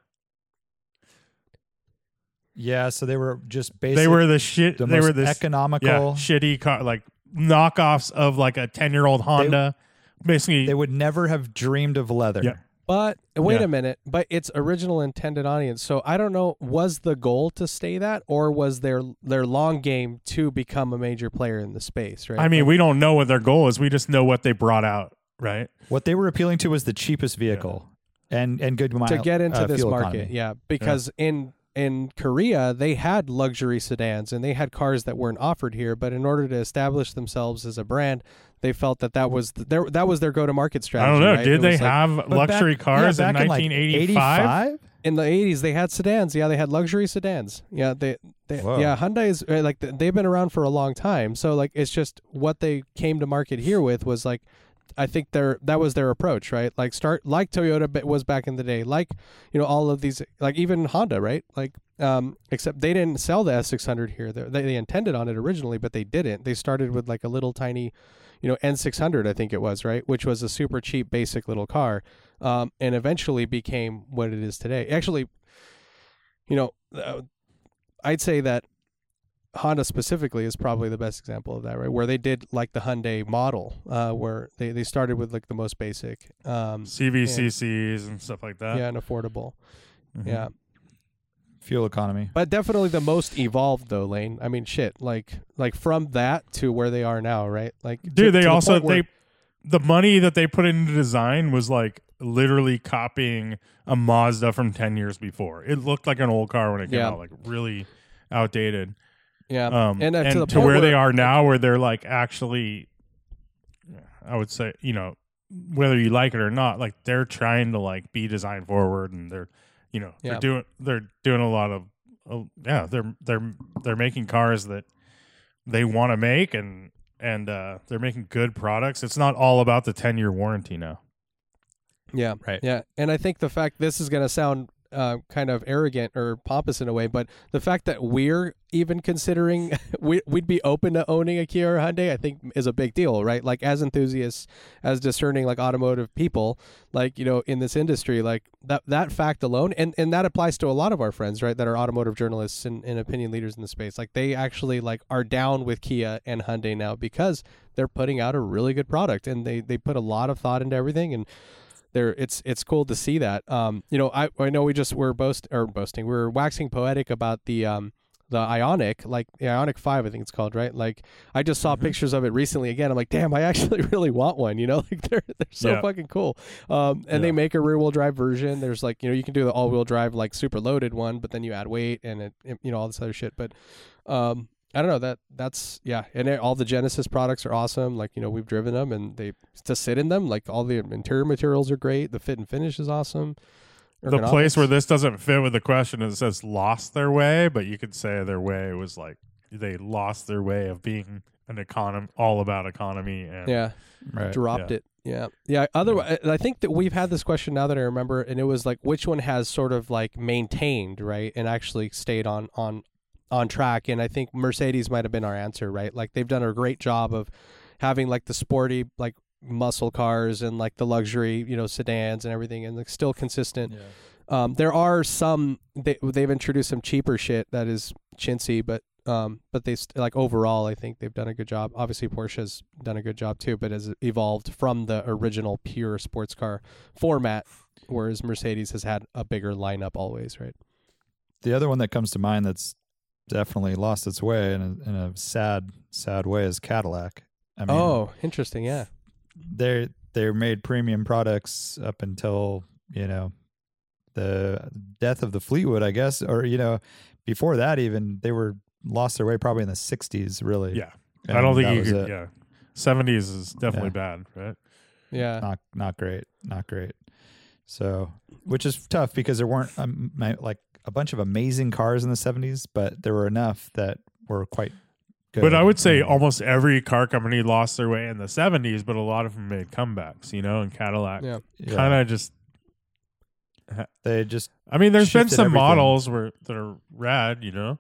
Yeah, so they were just basic. They were the shit. the They most were this economical. yeah, shitty car, like knockoffs of like a ten-year-old Honda. Basically, They would never have dreamed of leather. Yeah. but wait Yeah. a minute, but its original intended audience. So I don't know, was the goal to stay that, or was their their long game to become a major player in the space? Right. I mean, Like, we don't know what their goal is. We just know what they brought out, right? What they were appealing to was the cheapest vehicle and and good mile, to get into uh, this fuel market. economy. Yeah, because in in Korea they had luxury sedans and they had cars that weren't offered here, but in order to establish themselves as a brand, they felt that that was th- their that was their go to market I strategy. don't know. right? Did It they was like- have But luxury back, cars yeah, in back in like nineteen eighty-five? eighty-five? in the eighties? They had sedans. Yeah, they had luxury sedans. Yeah, they, they Whoa. yeah Hyundai is uh, like th- they've been around for a long time. So like it's just what they came to market here with was like. I think their that was their approach, right? Like start like Toyota but was back in the day, like you know all of these, like even Honda, right? Like um, except they didn't sell the S six hundred here. They, they intended on it originally, but they didn't. They started with like a little tiny, you know, N six hundred, I think it was, right, which was a super cheap, basic little car, um, and eventually became what it is today. Actually, you know, uh, I'd say that Honda specifically is probably the best example of that, right? Where they did like the Hyundai model, uh, where they, they started with like the most basic, um, C V C Cs and stuff like that. yeah, and affordable, Mhm. yeah. Fuel economy. But definitely the most evolved though, Lane. I mean, shit, like like from that to where they are now, right? Like, to- Dude, they to the also point where- they the money that they put into design was like literally copying a Mazda from ten years before. It looked like an old car when it came Yeah. out, like really outdated. yeah, Um, and, and, uh, to the to point where, they where- are now, where they're like actually, I would say, you know, whether you like it or not, like they're trying to like be design forward, and they're, you know, Yeah. they're doing they're doing a lot of, oh, yeah, they're they're they're making cars that they want to make, and and uh, they're making good products. It's not all about the ten year warranty now. Yeah, Right. Yeah, and I think the fact this is going to sound uh, kind of arrogant or pompous in a way, but the fact that we're even considering we, we'd be open to owning a Kia or Hyundai, I think is a big deal, right? Like as enthusiasts, as discerning like automotive people, like you know in this industry, like that that fact alone, and and that applies to a lot of our friends, right? That are automotive journalists and, and opinion leaders in the space. Like they actually like are down with Kia and Hyundai now because they're putting out a really good product, and they they put a lot of thought into everything, and there it's it's cool to see that. Um, you know, I I know we just were boast or boasting, we we're waxing poetic about the um the Ioniq, like the Ioniq five, I think it's called, right? Like I just saw Mm-hmm. pictures of it recently again. I'm like, damn, I actually really want one. You know, like they're they're so Yeah. fucking cool. Um, and they Yeah. make a rear wheel drive version. There's like you know you can do the all wheel drive like super loaded one, but then you add weight and it, it you know all this other shit. But um. I don't know that that's yeah, and it, all the Genesis products are awesome. Like you know, we've driven them, and they to sit in them. Like all the interior materials are great. The fit and finish is awesome. The place Ergonomics. where this doesn't fit with the question is it says lost their way, but you could say their way was like they lost their way of being an economy, all about economy, and Yeah. Right. Dropped yeah. it. Yeah. Yeah. Otherwise, I think that we've had this question now that I remember, and it was like, which one has sort of like maintained, right, and actually stayed on on on track. And I think Mercedes might have been our answer, right? Like they've done a great job of having like the sporty like muscle cars and like the luxury, you know, sedans and everything, and like still consistent. Yeah. Um, there are some they they've introduced some cheaper shit that is chintzy, but um, but they st- like overall, I think they've done a good job. Obviously, Porsche's done a good job too, but has evolved from the original pure sports car format, whereas Mercedes has had a bigger lineup always, right? The other one that comes to mind that's definitely lost its way in a, in a sad, sad way is Cadillac. I mean, Oh, interesting. Yeah. they they made premium products up until, you know, the death of the Fleetwood, I guess, or, you know, before that even, they were lost their way probably in the sixties, really. yeah. And I don't that think you was could. it. Yeah, seventies is definitely Yeah. bad, right? Yeah. Not not great, not great. So, which is tough because there weren't um, my, like a bunch of amazing cars in the seventies, but there were enough that were quite good. But I would say And- almost every car company lost their way in the seventies, but a lot of them made comebacks, you know, and Cadillac Yeah. yeah, kind of just. they just I mean, there's been shifted some everything. models where that are rad, you know.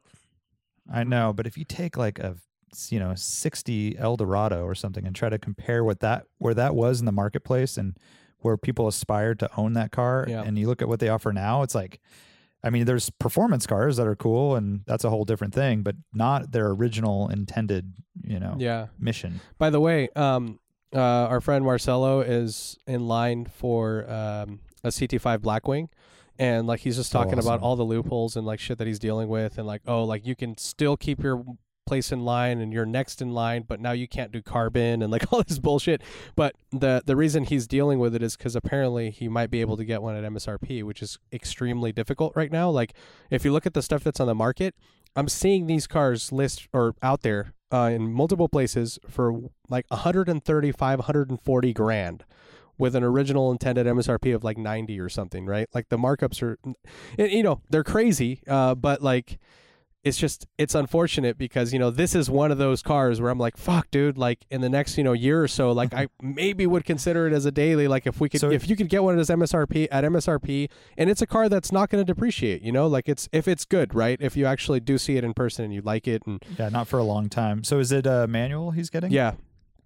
I know, but if you take like a you know sixty Eldorado or something and try to compare what that where that was in the marketplace and where people aspired to own that car, Yeah. and you look at what they offer now, it's like, I mean, there's performance cars that are cool, and that's a whole different thing, but not their original intended, you know, Yeah. mission. By the way, um, uh, our friend Marcelo is in line for um, a C T five Blackwing, and like he's just Oh, talking about awesome. all the loopholes and like shit that he's dealing with, and like oh, like you can still keep your place in line and you're next in line, but now you can't do carbon and like all this bullshit. But the the reason he's dealing with it is because apparently he might be able to get one at M S R P, which is extremely difficult right now. Like if you look at the stuff that's on the market, I'm seeing these cars list or out there uh, in multiple places for like one thirty-five, one forty grand with an original intended M S R P of like ninety or something, right? Like the markups are, and, you know, they're crazy, uh, but like it's just, it's unfortunate because, you know, this is one of those cars where I'm like, fuck, dude, like in the next, you know, year or so, like I maybe would consider it as a daily, like if we could, So- if you could get one as M S R P at M S R P, and it's a car that's not going to depreciate, you know, like it's, if it's good, right? If you actually do see it in person and you like it and Yeah, not for a long time. So is it a manual he's getting? yeah,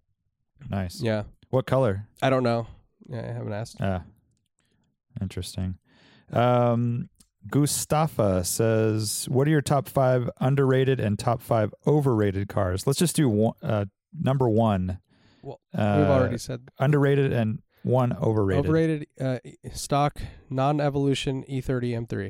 Nice. yeah, What color? I don't know. Yeah, I haven't asked. Ah, interesting. Um, Gustafa says, "What are your top five underrated and top five overrated cars?" Let's just do one, uh, number one. Well, uh, We've already said underrated and one overrated. overrated uh, stock non-evolution E thirty M three.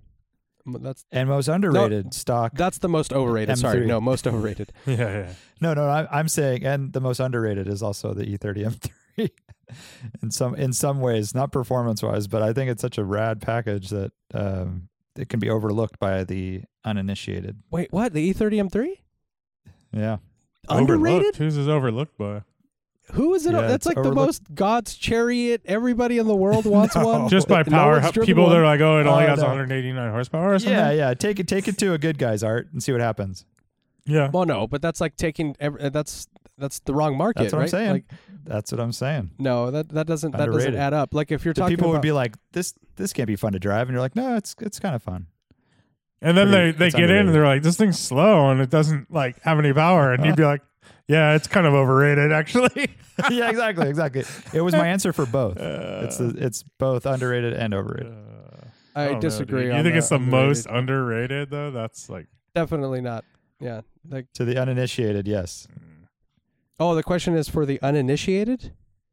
M- That's And most underrated stock. that's the most overrated. M Sorry, three. no, most overrated. Yeah, yeah. No, no, I, I'm saying, and the most underrated is also the E thirty M three. in some in some ways, not performance wise, but I think it's such a rad package that um, it can be overlooked by the uninitiated. Wait, what? The E thirty M three? Yeah. Underrated? Overlooked. Who's is overlooked by? Who is it? Yeah, That's it's like the overlooked. most God's chariot. Everybody in the world wants No. one. Just by No power. one's How- driven people one. that are like, oh, it only Oh, has no. one eighty-nine horsepower or something. Yeah, yeah. Take it, take it to a good guy's art and see what happens. yeah. Well, no, but that's like taking. Every, uh, that's that's the wrong market. That's what right? I'm saying. Like, That's what I'm saying. no, that that doesn't that doesn't Underrated. add up. Like if you're The talking people about would be like, "This, this can't be fun to drive," and you're like, "No, it's, it's kind of fun." And then Pretty- they, they it's get in underrated. and they're like, this thing's slow and it doesn't like have any power. And you'd be like, yeah, it's kind of overrated actually. Yeah, exactly, exactly. It was my answer for both. it's the, it's both underrated and overrated. I, don't know, disagree. dude. on You think the it's the underrated. most underrated though? That's like, Definitely not. Yeah. Like, To the uninitiated, yes. oh, the question is for the uninitiated.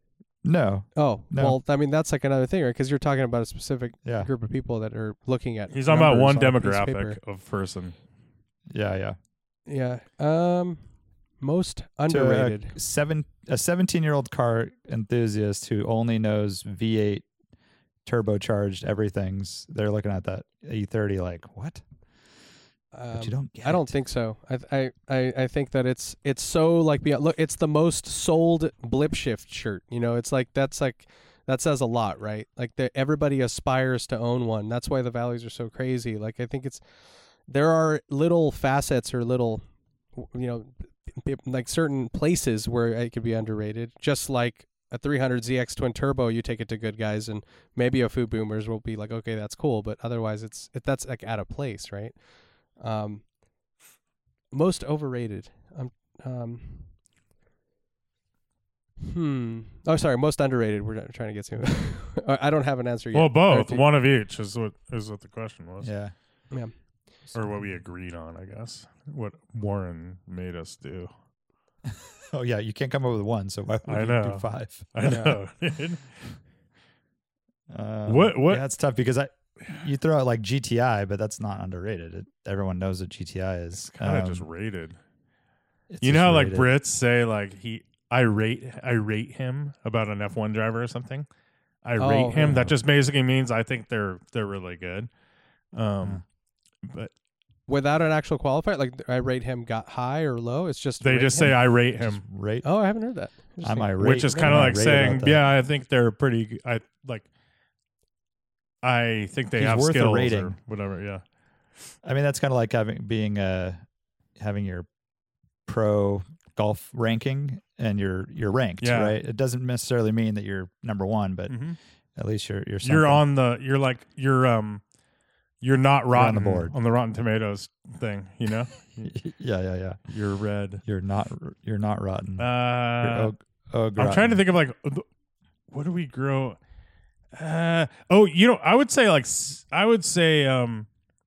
No. Oh, No. well, I mean that's like another thing, right? Because you're talking about a specific Yeah. group of people that are looking at. he's talking about one numbers on a piece of demographic paper. of person. Yeah, yeah. Yeah. Um, most To a underrated. seven a seventeen year old car enthusiast who only knows V eight turbocharged everything's. They're looking at that E thirty like what? Um, But you don't get. I don't it. think so. I, I I I think that it's it's so like beyond, look, it's the most sold blip shift shirt. You know, it's like that's like that says a lot, right? Like the, everybody aspires to own one. That's why the values are so crazy. Like I think it's there are little facets or little, you know, p- like certain places where it could be underrated. Just like a three hundred Z X twin turbo, you take it to good guys, and maybe a Foo Boomers will be like, okay, that's cool, but otherwise, it's it, that's like out of place, right? Um, most overrated. Um, um, hmm. Oh, sorry. Most underrated. We're not trying to get to. I don't have an answer yet. Well, both. Or One of each is what is what the question was. Yeah. Yeah. Or what we agreed on, I guess. What Warren made us do. Oh yeah, you can't come up with one, so why would I you know. do five? I know. Um, What- what- Yeah, it's tough because I, you throw out like G T I, but that's not underrated. It, everyone knows what G T I is. kind of Um, just rated. it's You just know how like rated. Brits say like he I rate I rate him about an F one driver or something. I Oh, rate him. yeah. That just basically means I think they're they're really good. Um, but Without an actual qualifier, like I rate him got high or low. It's just they rate just him. say I rate Just him, rate. Oh, I haven't heard that. I'm Interesting. irate. which is I'm kind of like irate saying, about that. yeah, I think they're pretty. g- I like. I think they He's have worth a skills rating. or whatever. Yeah. I mean, that's kind of like having being uh having your pro golf ranking and you're you're ranked, Yeah. right? It doesn't necessarily mean that you're number one, but Mhm. at least you're you're You're something. on the. You're like you're um. You're not on rotten the board. on the Rotten Tomatoes thing. You know. yeah, yeah, yeah. You're red. You're not you're not rotten. Uh, You're og- og I'm trying to rotten. think of like, uh, what do we grow? Uh, oh, you know, I would say like, s- I would say, um,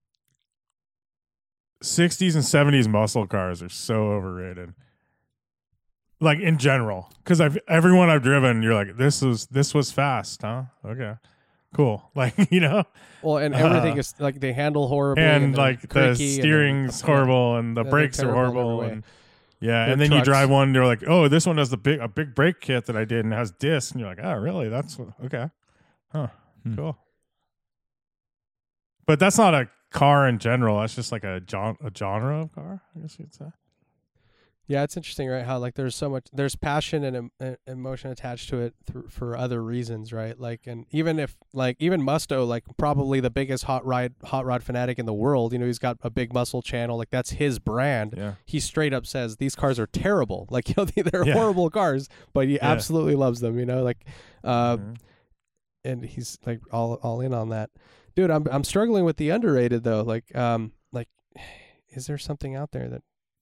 sixties and seventies muscle cars are so overrated. Like in general, because I've everyone I've driven, you're like, this was this was fast, huh? Okay, cool. Like you know, Well, and everything Uh, is like they handle horribly, and they're like the creaky, and they're- steering's yeah. horrible, and the They're brakes are terrible in every horrible, way. and yeah, They're and then you trucks. drive one, and you're like, oh, this one has the big a big brake kit that I did and has discs, and you're like, oh, really? That's okay, huh? Hmm. Cool. But that's not a car in general. That's just like a gen- a genre of car, I guess you'd say. Yeah, it's interesting, right? How like there's so much, there's passion and em- e- emotion attached to it through, for other reasons, right? Like, and even if like even Musto, like probably the biggest hot ride hot rod fanatic in the world, you know, he's got a big muscle channel, like that's his brand. Yeah. He straight up says these cars are terrible, like you know they're Yeah. horrible cars, but he Yeah. absolutely loves them, you know, like, uh, Mhm. and he's like all all in on that, dude. I'm I'm struggling with the underrated though, like um like, is there something out there that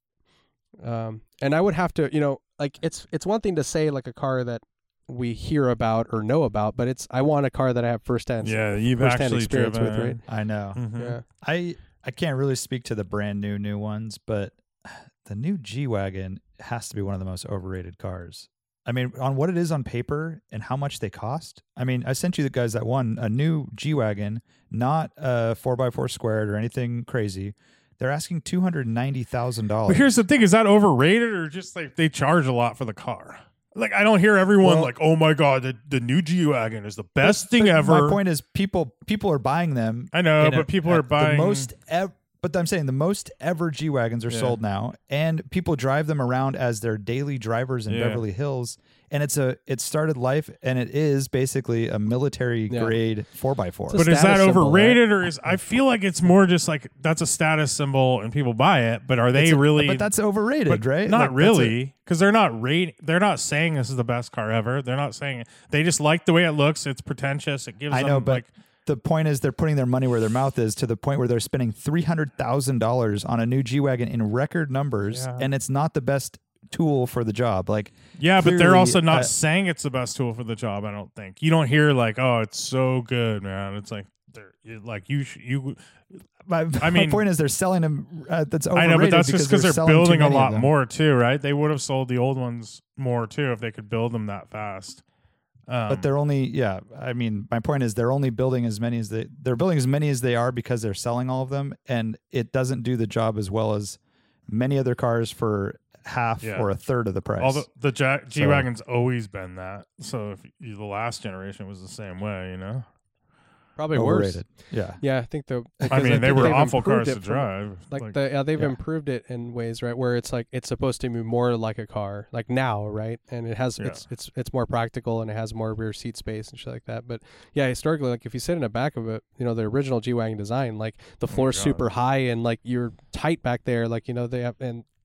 um and I would have to, you know, like it's it's one thing to say like a car that we hear about or know about, but it's I want a car that I have firsthand Yeah, you've firsthand actually experience driven. with, right? I know. Mhm. Yeah. I I can't really speak to the brand new new ones, but the new G-Wagon has to be one of the most overrated cars. I mean, on what it is on paper and how much they cost. I mean, I sent you the guys that one, a new G-Wagon, not a four by four squared or anything crazy. They're asking two hundred ninety thousand dollars. But here's the thing: is that overrated or just like they charge a lot for the car? Like I don't hear everyone Well- like, "Oh my god, the, the new G-Wagon is the best thing ever." My point is, people people are buying them. I know, in a- but people are at buying the most. Ev- but I'm saying the most ever G Wagons are Yeah. sold now, and people drive them around as their daily drivers in Yeah. Beverly Hills. And it's a it started life, and it is basically a military Yeah. grade four by four. It's a But is that status symbol, overrated, or is I feel like it's more just like that's a status symbol and people buy it, but are they It's a- really? But that's overrated, but right? Not Like, that's a- really, because they're not rate. They're not saying this is the best car ever. They're not saying it. They just like the way it looks. It's pretentious. It gives. I know, them, but like, the point is they're putting their money where their mouth is, to the point where they're spending three hundred thousand dollars on a new G Wagon in record numbers, Yeah. and it's not the best tool for the job. Like, yeah, but they're clearly, also not uh, saying it's the best tool for the job. I don't think you don't hear like, oh, it's so good, man. It's like they're you- like you sh- you. my, I my mean- point is they're selling them. Uh, that's I overrated know, but that's just because they're selling too building a many of lot them. more too, right? They would have sold the old ones more too if they could build them that fast. Um, But they're only, yeah. I mean, my point is they're only building as many as they they're building as many as they are because they're selling all of them, and it doesn't do the job as well as many other cars for half Yeah. or a third of the price. all the the ja- So- G wagon's always been that. So if you, the last generation was the same way, you know. Probably worse. overrated. Yeah. Yeah, I think the. I because mean, they think were they've awful improved cars it to from- drive. Like, the yeah, they've yeah. improved it in ways, right, where it's like it's supposed to be more like a car, like now, right, and it has Yeah. it's it's it's more practical and it has more rear seat space and shit like that. But yeah, historically, like if you sit in the back of it, you know, the original G wagon design, like the Oh my floor's God. super high and like you're tight back there, like you know they have and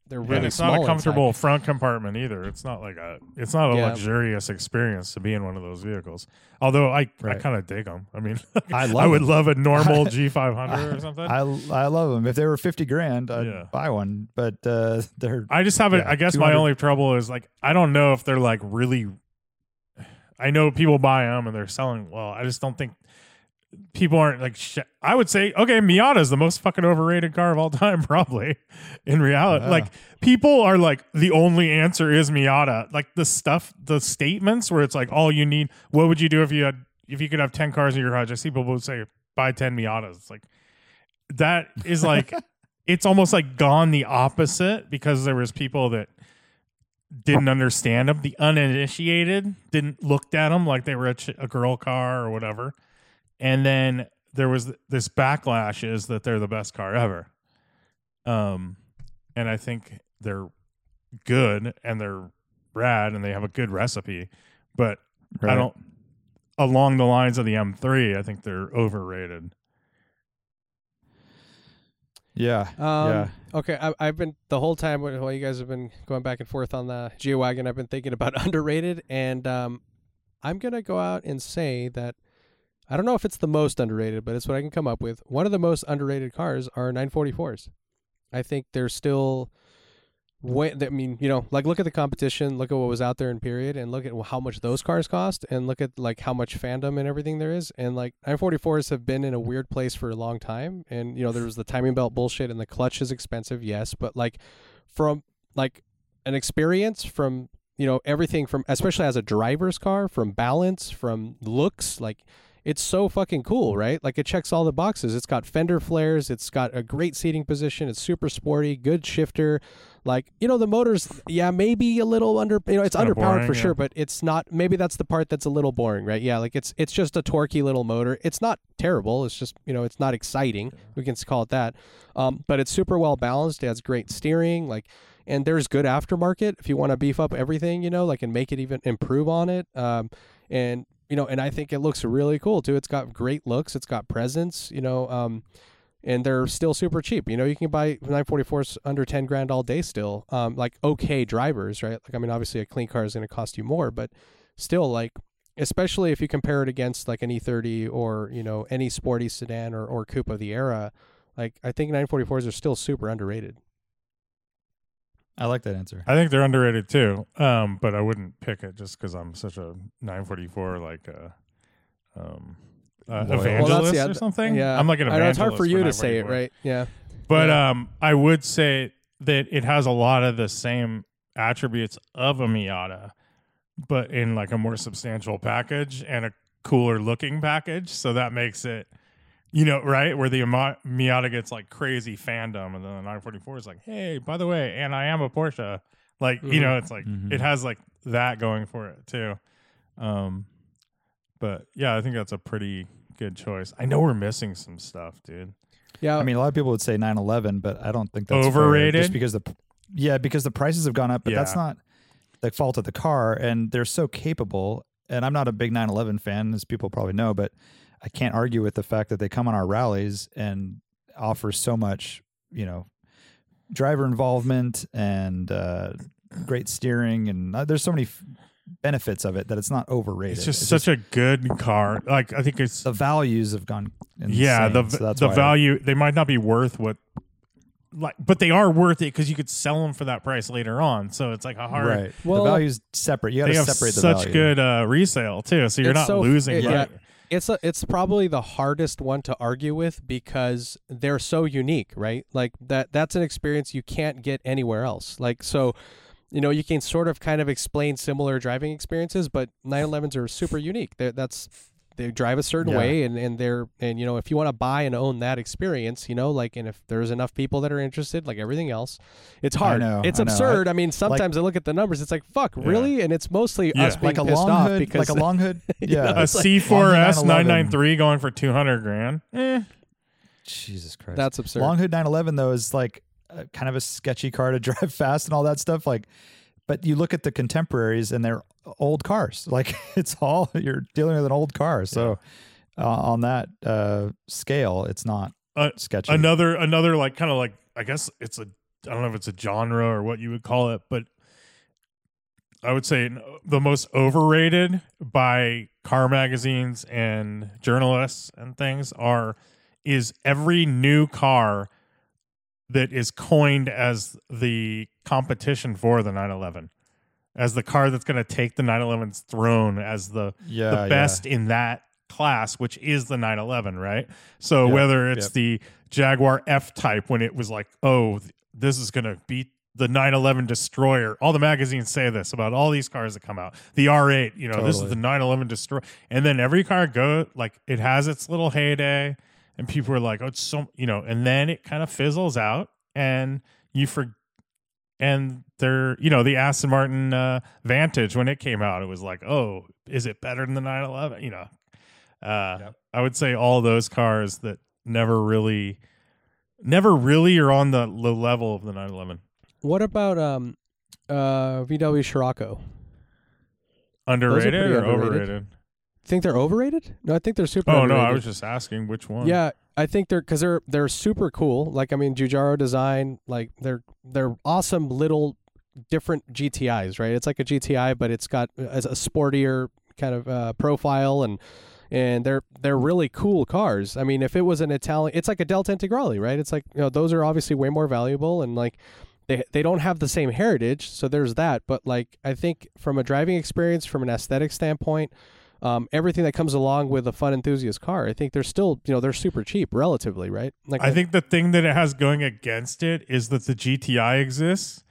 they're And really it's small. not a comfortable inside. front compartment either. It's not like a it's not a Yeah. luxurious experience to be in one of those vehicles. Although I, I Right. kind of dig them. I mean, I I love would them. love a normal G five hundred or something. I I love them. If they were fifty grand, I'd Yeah. buy one. But uh, they're I just have it. Yeah, I guess my two hundred only trouble is like I don't know if they're like really. I know people buy them and they're selling well. I just don't think people aren't like. Sh- I would say okay, Miata is the most fucking overrated car of all time, probably. In reality, Yeah. like people are like the only answer is Miata. Like the stuff, the statements where it's like all you need. What would you do if you had if you could have ten cars in your garage? I see people would say buy ten Miatas. It's like that is like. It's almost like gone the opposite because there was people that didn't understand them. The uninitiated didn't looked at them like they were a, ch- a girl car or whatever. And then there was th- this backlash is that they're the best car ever. Um, and I think they're good and they're rad and they have a good recipe, but I Right. don't along the lines of the M three. I think they're overrated. yeah, Um, yeah. Okay, I, I've been the whole time when- while you guys have been going back and forth on the G-Wagon, I've been thinking about underrated, and um, I'm gonna go out and say that I don't know if it's the most underrated, but it's what I can come up with. One of the most underrated cars are nine forty-fours. I think they're still way. I mean, you know, like look at the competition, look at what was out there in period, and look at how much those cars cost, and look at like how much fandom and everything there is. And like nine forty-fours have been in a weird place for a long time. And you know, there was the timing belt bullshit, and the clutch is expensive, yes, but like from like an experience from you know everything from especially as a driver's car, from balance, from looks, like. It's so fucking cool, right? Like it checks all the boxes. It's got fender flares. It's got a great seating position. It's super sporty, good shifter. Like, you know, the motor's, yeah, maybe a little under, you know, it's Kinda underpowered boring, for yeah. sure, but it's not, maybe that's the part that's a little boring, right? Yeah. Like it's, it's just a torquey little motor. It's not terrible. It's just, you know, it's not exciting. We can call it that. Um, but it's super well balanced. It has great steering. Like, and there's good aftermarket if you want to beef up everything, you know, like and make it even improve on it. Um, and, you know, and I think it looks really cool too. It's got great looks. It's got presence, you know, um, and they're still super cheap. You know, you can buy nine forty-fours under ten grand all day still. Um, like okay drivers, right? Like, I mean, obviously a clean car is going to cost you more, but still like, especially if you compare it against like an E thirty or, you know, any sporty sedan or, or coupe of the era, like I think nine forty-fours are still super underrated. I like that answer. I think they're underrated too, um, but I wouldn't pick it just because I'm such a nine forty-four like uh, um, uh, Loyal. evangelist Well, that's- yeah, or something. Yeah. I'm like an I know evangelist. it's hard for you to say it, nine forty-four. right? Yeah. But Yeah. um, I would say that it has a lot of the same attributes of a Miata, but in like a more substantial package and a cooler looking package. So that makes it, you know, right where the Ama- Miata gets like crazy fandom, and then the nine forty-four is like, hey, by the way, and I am a Porsche. Like, you Mhm. know, it's like Mhm. it has like that going for it too. Um, but yeah, I think that's a pretty good choice. I know we're missing some stuff, dude. Yeah. I mean, a lot of people would say nine eleven, but I don't think that's fair, Overrated? just because the yeah, because the prices have gone up, but that's Yeah. not the fault of the car, and they're so capable. And I'm not a big nine eleven fan, as people probably know, but I can't argue with the fact that they come on our rallies and offer so much, you know, driver involvement and uh, great steering, and uh, there's so many f- benefits of it that it's not overrated. It's just such a good car. Like I think it's the values have gone. Insane, yeah the so that's the why I- value they might not be worth what like but they are worth it because you could sell them for that price later on. So it's like a hard. right. Well, the value's separate. You got They to have separate the such value. good uh, resale too, so you're It's not so- losing. it- money. yeah. It's a, it's probably the hardest one to argue with because they're so unique, right? Like that that's an experience you can't get anywhere else. Like so, you know, you can sort of kind of explain similar driving experiences, but nine elevens are super unique. They're, that's they drive a certain Yeah. way, and, and they're and you know if you want to buy and own that experience, you know, like and if there's enough people that are interested, like everything else, it's hard. know, it's I know. absurd. I- I, mean, sometimes I look at the numbers, it's like fuck, Yeah. really, and it's mostly Yeah. us being like a pissed long off hood, because like a long hood. Yeah, A It's like- C four S Long nine hood ninety-three going for two hundred grand. Eh. Jesus Christ. that's absurd. Long Hood nine eleven though is like a, kind of a sketchy car to drive fast and all that stuff. Like, but you look at the contemporaries and they're old cars. Like it's all you're dealing with an old car. So uh, on that uh, scale, it's not Uh, sketchy. Another another like kind of like I guess it's a I don't know if it's a genre or what you would call it, but I would say the most overrated by car magazines and journalists and things are is every new car that is coined as the competition for the nine eleven, as the car that's going to take the nine eleven's throne as the Yeah, the best in that class, which is the nine eleven, right? So Yep, whether it's yep. the Jaguar F-Type when it was like, oh, th- this is going to beat the nine eleven Destroyer. All the magazines say this about all these cars that come out. The R eight, you know, this is Totally. the nine eleven Destroyer. And then every car go like it has its little heyday and people are like, oh, it's so, you know, and then it kind of fizzles out and you for and they're, you know, the Aston Martin uh, Vantage when it came out, it was like, oh, is it better than the nine eleven? You know, uh, Yep. I would say all those cars that never really, never really are on the low level of the nine eleven. What about um, uh, V W Scirocco? Underrated pretty or underrated. overrated? Think they're overrated? No, I think they're super. Oh, underrated. no, I was just asking which one. Yeah, I think they're because they're they're super cool. Like I mean, Giugiaro design, like they're they're awesome little different G T Is, right? It's like a G T I, but it's got a, a sportier kind of uh, profile, and and they're they're really cool cars. I mean, if it was an Italian, it's like a Delta Integrale, right? It's like, you know, those are obviously way more valuable, and like they they don't have the same heritage, so there's that. But like I think from a driving experience, from an aesthetic standpoint. Um, everything that comes along with a fun enthusiast car, I think they're still, you know, they're super cheap relatively, right? Like I think the thing that it has going against it is that the G T I exists,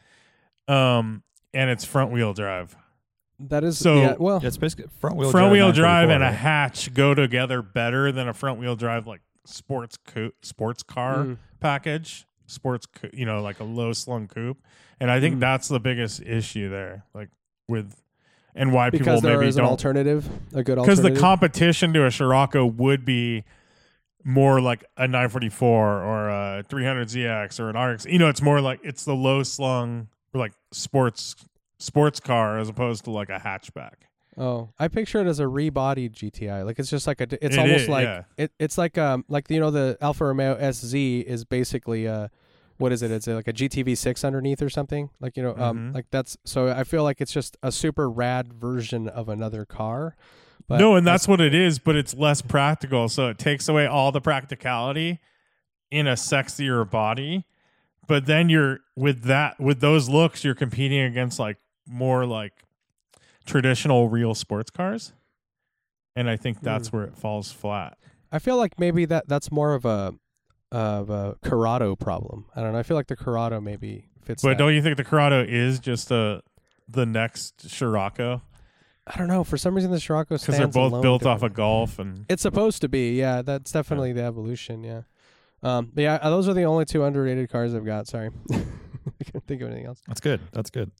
um, and it's front wheel drive. that is so- yeah, well, It's basically front wheel Front drive, wheel drive and a nine forty-four, hatch go together better than a front wheel drive like sports co- sports car Mm. package, sports co- you know, like a low slung coupe, and I think Mm. that's the biggest issue there, like with and why because people there maybe is an don't. alternative, a good Because alternative. the competition to a Scirocco would be more like a nine forty-four or a three hundred Z X or an R X. You know, it's more like it's the low slung like sports sports car as opposed to like a hatchback. Oh, I picture it as a rebodied G T I. Like it's just like a. It's It almost is, like yeah. it. It's like um like you know the Alfa Romeo S Z is basically uh what is it? It's like a G T V six underneath or something. Like you know um Mhm. like that's so I feel like it's just a super rad version of another car. But No, and that's what it is, but it's less practical. So it takes away all the practicality in a sexier body. But then you're with that with those looks, you're competing against like more like traditional real sports cars. And I think that's Mm. where it falls flat. I feel like maybe that that's more of a of a Corrado problem. I don't know. I feel like the Corrado maybe fits. But that. don't you think the Corrado is just a the next Scirocco? I don't know. For some reason, the Scirocco Because stands they're both alone built off a differently. Golf and It's supposed to be, yeah. That's definitely the evolution, yeah. Um, but yeah, uh, those are the only two underrated cars I've got. Sorry, I can't think of anything else. That's good. That's good.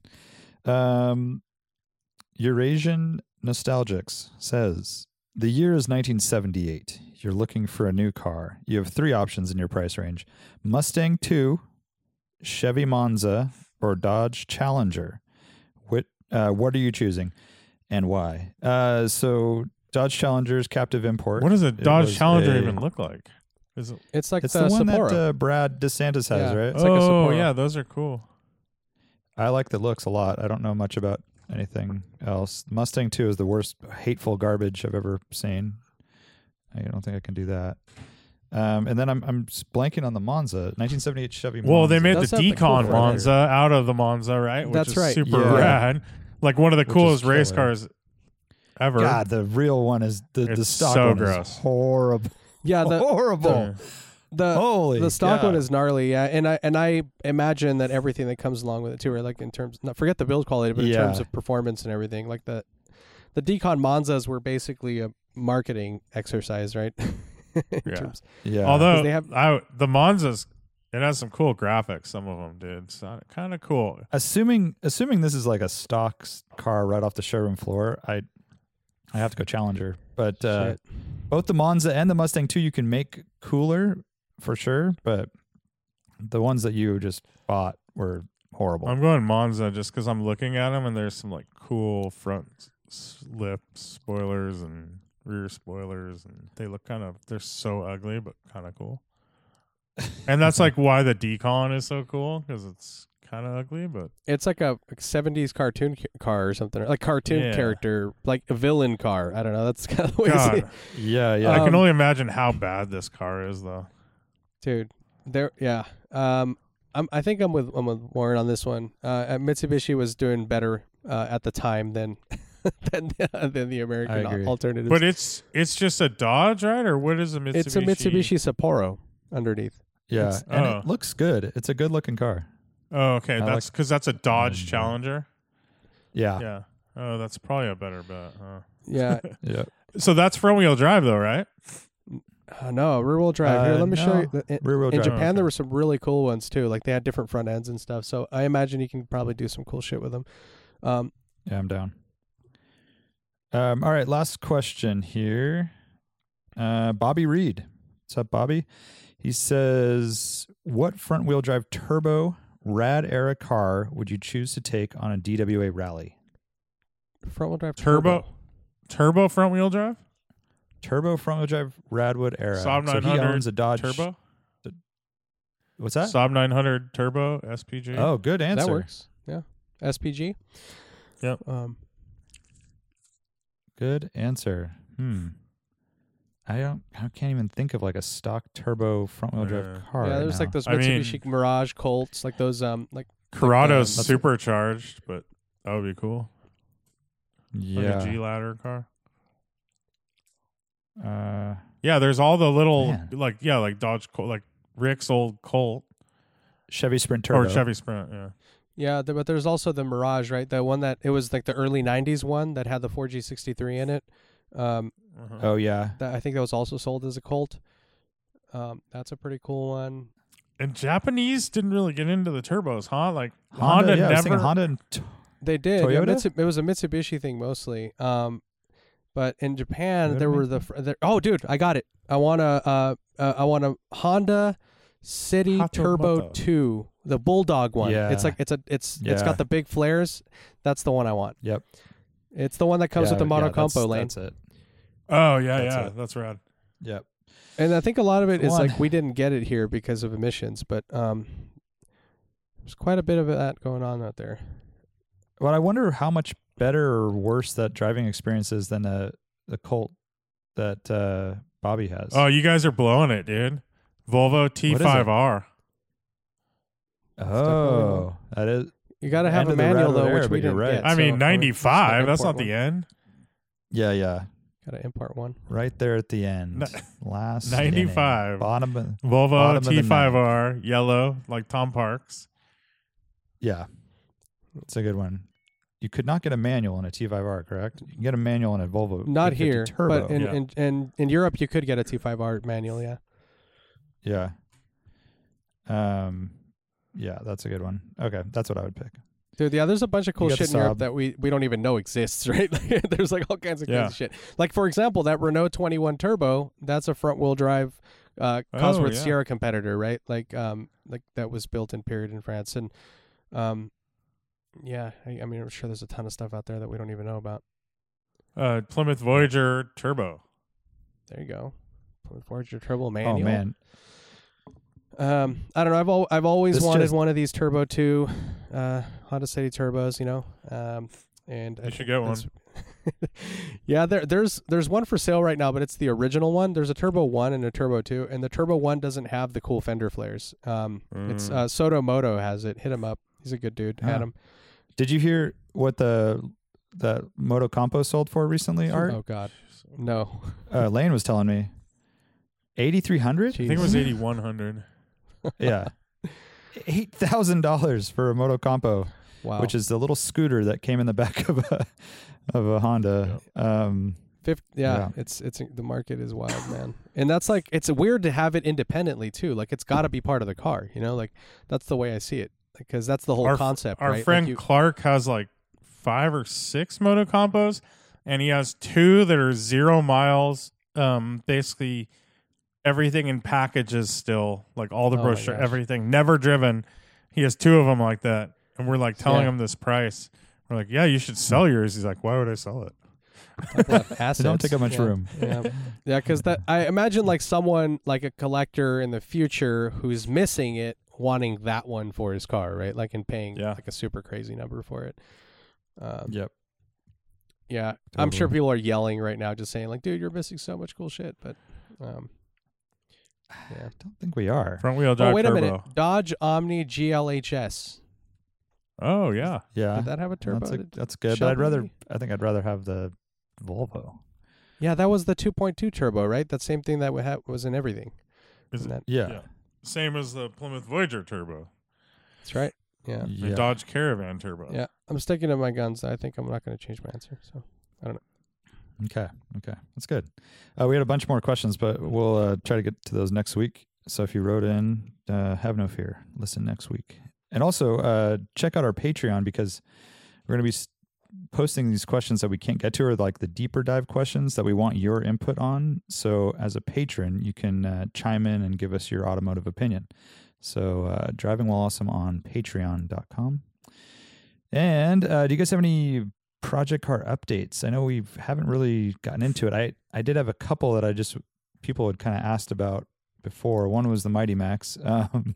Um, Eurasian Nostalgics says the year is nineteen seventy-eight. You're looking for a new car. You have three options in your price range: Mustang two, Chevy Monza, or Dodge Challenger. What uh, what are you choosing, and why? Uh, so Dodge Challenger's captive import. what does a It Dodge was Challenger a- even look like? Is it, It's like It's the, the one Sapporo. that uh, Brad DeSantis has, Yeah. right? It's like a oh Sapporo. yeah, those are cool. I like the looks a lot. I don't know much about anything else. Mustang two is the worst hateful garbage I've ever seen. I don't think I can do that. Um, and then I'm I'm s- blanking on the Monza, nineteen seventy-eight Chevy Monza. Well, they made the Does have the Decon cool Monza out of the Monza, right? Which That's is right. super Yeah. rad. Like one of the Which is coolest race killer. cars ever. God, the real one is the, the It's stock so one gross. is horrible. Yeah, the horrible. the Holy the stock God. one is gnarly. Yeah, and I and I imagine that everything that comes along with it too, right? Like in terms, not forget the build quality, but in Yeah. terms of performance and everything, like the the Decon Monzas were basically a marketing exercise, right? In Yeah. terms- Yeah. Although they have- I, the Monzas, it has some cool graphics. Some of them did. It's kind of cool. assuming assuming this is like a stock s- car right off the showroom floor, I I have to go Challenger. But uh, Shit. both the Monza and the Mustang two you can make cooler for sure, but the ones that you just bought were horrible. I'm going Monza just because I'm looking at them and there's some like cool front s- lip spoilers and rear spoilers, and they look kind of they're so ugly but kind of cool. And that's like why the decon is so cool because it's kind of ugly, but It's like a like seventies cartoon ca- car or something, like cartoon Yeah. character, like a villain car. I don't know. That's kind of the way I see it. God, Yeah, yeah. I can Um, only imagine how bad this car is, though. Dude. There, yeah. Um, I'm. I think I'm with I'm with Warren on this one. Uh, uh, Mitsubishi was doing better uh, at the time than than than the American agree. alternatives. But it's it's just a Dodge, right? Or what is a Mitsubishi? it's a Mitsubishi Sapporo underneath. yeah, it's- and oh. it looks good. It's a good looking car. Oh, okay. I That's because that's a Dodge Mm. Challenger. Yeah, Yeah. Oh, that's probably a better bet. Huh? Yeah. yeah. So that's front wheel drive, though, right? Uh, no, rear wheel drive. Here, Uh, let me show no. you. The, in, Rear wheel in drive. Japan, okay. there were some really cool ones too. Like they had different front ends and stuff. So I imagine you can probably do some cool shit with them. Um, Yeah, I'm down. Um, all right, last question here. Uh, Bobby Reed. What's up, Bobby? He says, what front wheel drive turbo rad era car would you choose to take on a D W A rally? front wheel drive Turbo, turbo front wheel drive, Turbo front wheel drive Radwood era. Saab so he nine hundred owns a Dodge. turbo, What's that? Saab nine hundred turbo S P G. Oh, good answer. That works. Yeah. S P G. Yep. Um, Good answer. Hmm. I don't. I can't even think of like a stock turbo front wheel drive Yeah. car. yeah, right there's now. like those I mean- Mitsubishi Mirage Colts, like those um like Corrado's um, supercharged, but that would be cool. Yeah. Like a G ladder car. Uh, Yeah, there's all the little Man. like yeah, like Dodge Colt, like Rick's old Colt Chevy Sprint turbo. or Chevy Sprint. Yeah. yeah, the, but there's also the Mirage, right? The one that it was like the early nineties one that had the four G sixty-three in it. Um, Uh-huh. Oh yeah. that I think that was also sold as a Colt. Um, that's a pretty cool one. And Japanese didn't really get into the turbos, huh? Like Honda. Honda, yeah, I was thinking never. Honda and t- They did. Yeah, Toyota? Mitsu- it was a Mitsubishi thing mostly. Um, but in Japan, Toyota there were made the fr- there, oh, dude, I got it. I want a uh, uh, I want a Honda City Hatomoto. Turbo two, the Bulldog one. Yeah. It's like it's a it's it's Yeah. got the big flares. That's the one I want. Yep. It's the one that comes Yeah, with the yeah, Monocompo that's, lane. That's it. Oh yeah, That's yeah, it. that's rad. Yep. And I think a lot of it is One. like we didn't get it here because of emissions, but um, there's quite a bit of that going on out there. Well, I wonder how much better or worse that driving experience is than the the Colt that uh, Bobby has. Oh, you guys are blowing it, dude. Volvo T five R. Oh, that is. You got to have End a of the manual Radwood though, era, which but we you're didn't right. get. I so mean, we're- ninety-five. That's import not the one. end. Yeah, yeah. Got to import one. Right there at the end. Ni- Last ninety-five. inning. Bottom. Of, Volvo Bottom of the T five R, yellow, like Tom Parks. yeah, it's a good one. You could not get a manual in a T five R, correct? You can get a manual in a Volvo. Not eight fifty here, turbo. but in, Yeah. in, in, in Europe, you could get a T five R manual, yeah. Yeah. Um, yeah, that's a good one. Okay, that's what I would pick. Dude, yeah, there's a bunch of cool You got shit the in Europe Saab. that we, we don't even know exists, right? Like, there's like all kinds of Yeah. crazy shit. Like, for example, that Renault twenty-one Turbo, that's a front-wheel drive uh, Cosworth yeah. Sierra competitor, right? Like, um, like that was built in period in France. And, um, yeah, I, I mean, I'm sure there's a ton of stuff out there that we don't even know about. Uh, Plymouth Voyager Turbo. There you go. Plymouth Voyager Turbo manual. Oh man, Um, I don't know. I've al- I've always This wanted just- one of these Turbo two, uh, Honda City turbos. You know, um, and I You should think get one. that's- yeah, there there's there's one for sale right now, but it's the original one. There's a Turbo one and a Turbo two, and the Turbo one doesn't have the cool fender flares. Um, it's Mm. uh, Soto Moto has it. Hit him up. He's a good dude. Had Ah. him. did you hear what the that Moto Compo sold for recently? Art Oh God, no. uh, Lane was telling me eighty three hundred. I think it was eighty-one hundred. Yeah, eight thousand dollars for a Moto Compo, Wow. which is the little scooter that came in the back of a of a Honda. Um, Fif- yeah, Yeah. it's it's the market is wild, man. And that's like it's weird to have it independently too. Like it's got to be part of the car, you know? Like that's the way I see it because that's the whole Our f- concept, Our right? Like, friend you- Clark has like five or six Moto Compos, and he has two that are zero miles. Um, basically everything in packages still, like all the Oh my brochure, gosh. everything, never driven. He has two of them like that, and we're like telling Yeah. him this price. We're like, yeah, you should sell yours. He's like, why would I sell it? Couple of assets. They don't take up much yeah. room. Yeah, yeah, because that I imagine like someone like a collector in the future who's missing it, wanting that one for his car, right? Like and paying Yeah. like a super crazy number for it. Um, Yep. Yeah, I'm sure Totally. people are yelling right now, just saying like, "Dude, you're missing so much cool shit." But um, yeah. I don't think we are. Front wheel drive Oh, wait a turbo. minute. Dodge Omni G L H S. Oh yeah. Yeah. Did that have a turbo? That's, a, Did- that's good. But I'd Shelby? rather, I think I'd rather have the Volvo. Yeah, that was the two point two turbo, right? That same thing that we had was in everything. Is And it- that- Yeah. Yeah. Same as the Plymouth Voyager turbo. That's right. Yeah. The Yeah. Dodge Caravan turbo. Yeah. I'm sticking to my guns. I think I'm not going to change my answer. So Okay. Okay. That's good. Uh, we had a bunch more questions, but we'll uh, try to get to those next week. So if you wrote in, uh, have no fear. Listen next week. And also uh, check out our Patreon because we're going to be s- posting these questions that we can't get to, or like the deeper dive questions that we want your input on. So as a patron, you can uh, chime in and give us your automotive opinion. So uh, Driving While Awesome on patreon dot com. And uh, do you guys have any project car updates? I know we haven't really gotten into it. I, I did have a couple that I just, people had kind of asked about before. One was the Mighty Max. Um,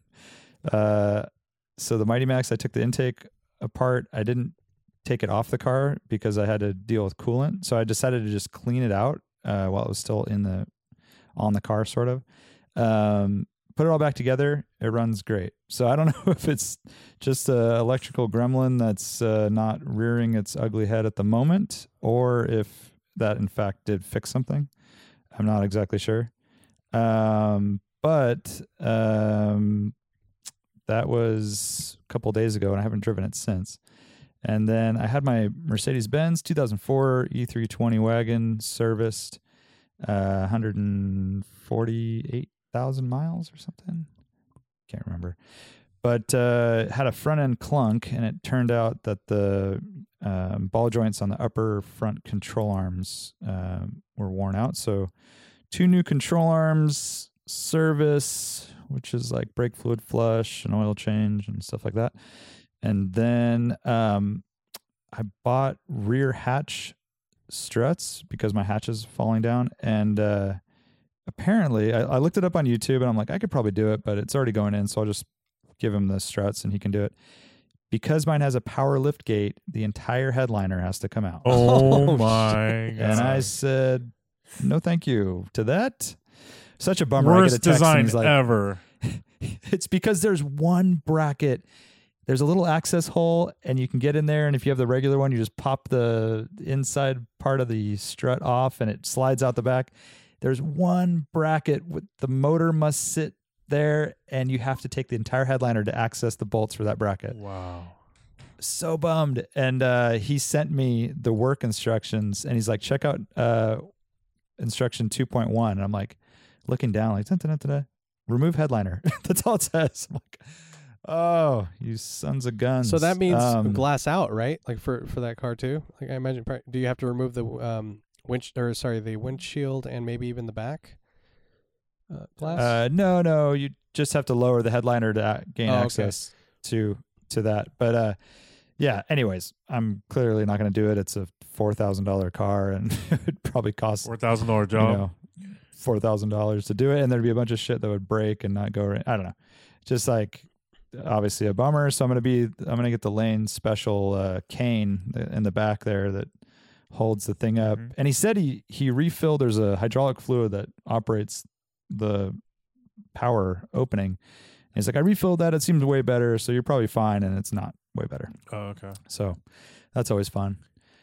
uh, so the Mighty Max, I took the intake apart. I didn't take it off the car because I had to deal with coolant. So I decided to just clean it out uh, while it was still in the, on the car sort of. Um, put it all back together. It runs great. So I don't know if it's just a electrical gremlin that's uh, not rearing its ugly head at the moment, or if that in fact did fix something. I'm not exactly sure. Um, but um, that was a couple days ago, and I haven't driven it since. And then I had my Mercedes-Benz two thousand four E three twenty wagon serviced, uh, one hundred forty-eight thousand miles or something. Can't remember. But uh, had a front end clunk, and it turned out that the um, ball joints on the upper front control arms uh, were worn out. So two new control arms, service, which is like brake fluid flush and oil change and stuff like that. And then um, I bought rear hatch struts because my hatch is falling down. And uh, apparently, I, I looked it up on YouTube, and I'm like, I could probably do it, but it's already going in, so I'll just give him the struts and he can do it. Because mine has a power lift gate, the entire headliner has to come out. Oh, Oh, my god. And I said, no, thank you to that. Such a bummer. I Worst get a text and design he's like, ever. it's because there's one bracket. There's a little access hole, and you can get in there. And if you have the regular one, you just pop the inside part of the strut off, and it slides out the back. There's one bracket with the motor must sit there, and you have to take the entire headliner to access the bolts for that bracket. Wow. So bummed. And uh, he sent me the work instructions, and he's like, check out uh, instruction two point one. And I'm like, looking down, like, dun, dun, dun, dun, dun. Remove headliner. That's all it says. I'm like, oh, you sons of guns. So that means Um, glass out, right? Like for, for that car too. Like I imagine, pro- do you have to remove the um winch or sorry the windshield and maybe even the back uh, glass? Uh, no, no, you just have to lower the headliner to a- gain Oh, okay. access to to that. But uh, yeah. Anyways, I'm clearly not going to do it. It's a four thousand dollar car, and it would probably cost Four thousand dollar you job. know four thousand dollars to do it, and there'd be a bunch of shit that would break and not go right. I don't know. Just like obviously a bummer. So I'm gonna be I'm gonna get the Lane special uh, cane in the back there that holds the thing up. Mhm. And he said he he refilled. There's a hydraulic fluid that operates the power opening. And he's like, I refilled that. It seems way better. So you're probably fine. And it's not way better. Oh, okay. So that's always fun.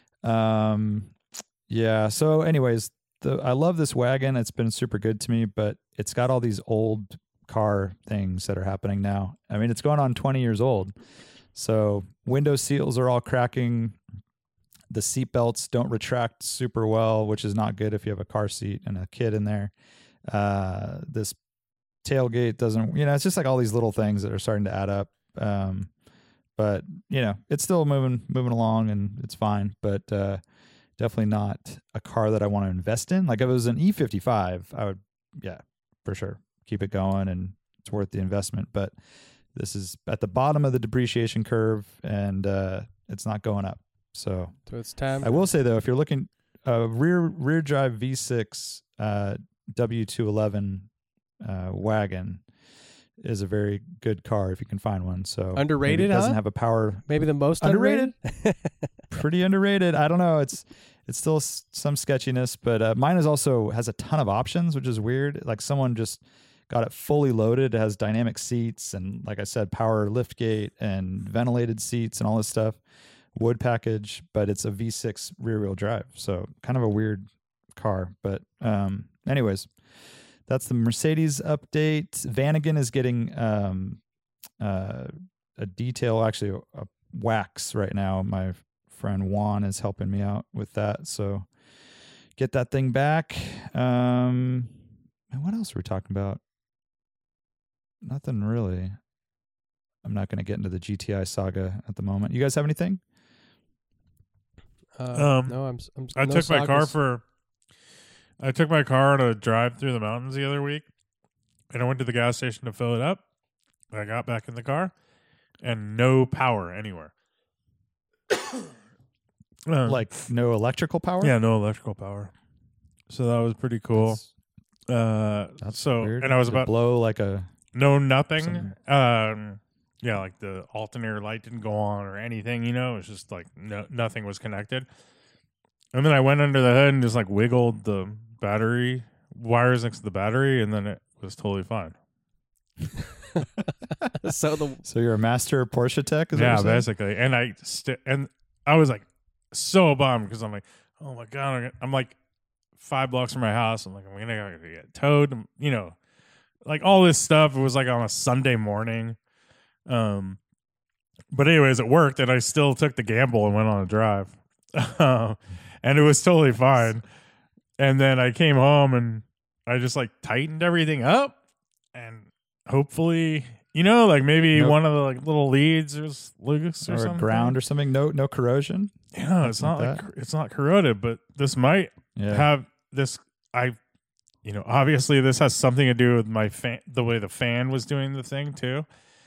Um, yeah. So anyways, the, I love this wagon. It's been super good to me, but it's got all these old car things that are happening now. I mean, it's going on twenty years old. So window seals are all cracking. The seat belts don't retract super well, which is not good if you have a car seat and a kid in there. Uh, this tailgate doesn't, you know, it's just like all these little things that are starting to add up. Um, but you know, it's still moving, moving along, and it's fine. But uh, definitely not a car that I want to invest in. Like if it was an E fifty-five, I would, yeah, for sure, keep it going, and it's worth the investment. But this is at the bottom of the depreciation curve, and uh, it's not going up. So so it's time. I will say though, if you're looking, a rear rear drive V six uh, W two eleven uh, wagon is a very good car if you can find one. So Underrated, maybe it doesn't huh? have a power. Maybe the most Underrated? underrated. Pretty underrated. I don't know. It's it's still s- some sketchiness, but uh, mine is also has a ton of options, which is weird. Like someone just got it fully loaded. It has dynamic seats and, like I said, power lift gate and ventilated seats and all this stuff. Wood package, but it's a V six rear wheel drive. So kind of a weird car. But um, anyways, that's the Mercedes update. Vanagon is getting um, uh, a detail, actually a, a wax right now. My friend Juan is helping me out with that. So get that thing back. Um, and what else were we talking about? Nothing really. I'm not going to get into the G T I saga at the moment. You guys have anything? Uh, Um, no, I'm. I'm I no took my car sagas. for. I took my car on a drive through the mountains the other week, and I went to the gas station to fill it up. I got back in the car, and no power anywhere. Uh, Like no electrical power? yeah, no electrical power. So that was pretty cool. That's, Uh, that's so weird. and I was Did it about blow like a no nothing. Something. Um, yeah, like the alternator light didn't go on or anything. You know, it was just like no, nothing was connected. And then I went under the hood and just like wiggled the battery wires next to the battery, and then it was totally fine. So the So you're a master Porsche tech? Is that Yeah, what you're saying? basically. And I st- and I was like so bummed because I'm like, oh my god, I'm, gonna, I'm like five blocks from my house. I'm like, I'm gonna get towed. You know, like all this stuff. It was like on a Sunday morning. Um, but anyways, it worked, and I still took the gamble and went on a drive, and it was totally fine. And then I came home and I just like tightened everything up, and hopefully, you know, like maybe Nope. one of the like little leads was loose or, Or something. ground or something? No, no corrosion. Yeah, it's not Like like that? cor- it's not corroded, but this might Yeah. have this. I, you know, obviously this has something to do with my fan, the way the fan was doing the thing too.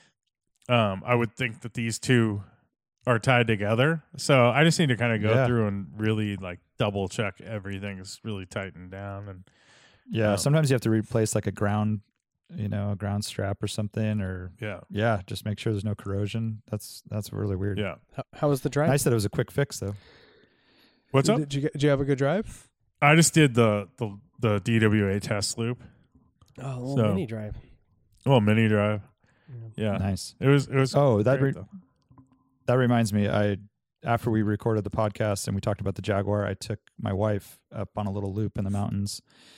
Um, I would think that these two are tied together, so I just need to kind of go Yeah. through and really like double check everything's really tightened down. And yeah. um, Sometimes you have to replace like a ground, you know, a ground strap or something, or yeah, yeah, just make sure there's no corrosion. That's that's really weird. yeah. how, how was the drive? Nice that it was a quick fix though. What's up? Did you get, did you have a good drive? I just did the the the D W A test loop, Oh, a little So- mini drive. well, mini drive. Yeah, Nice. it was it was. Oh, that great, re- though. that reminds me. I after we recorded the podcast and we talked about the Jaguar, I took my wife up on a little loop in the mountains,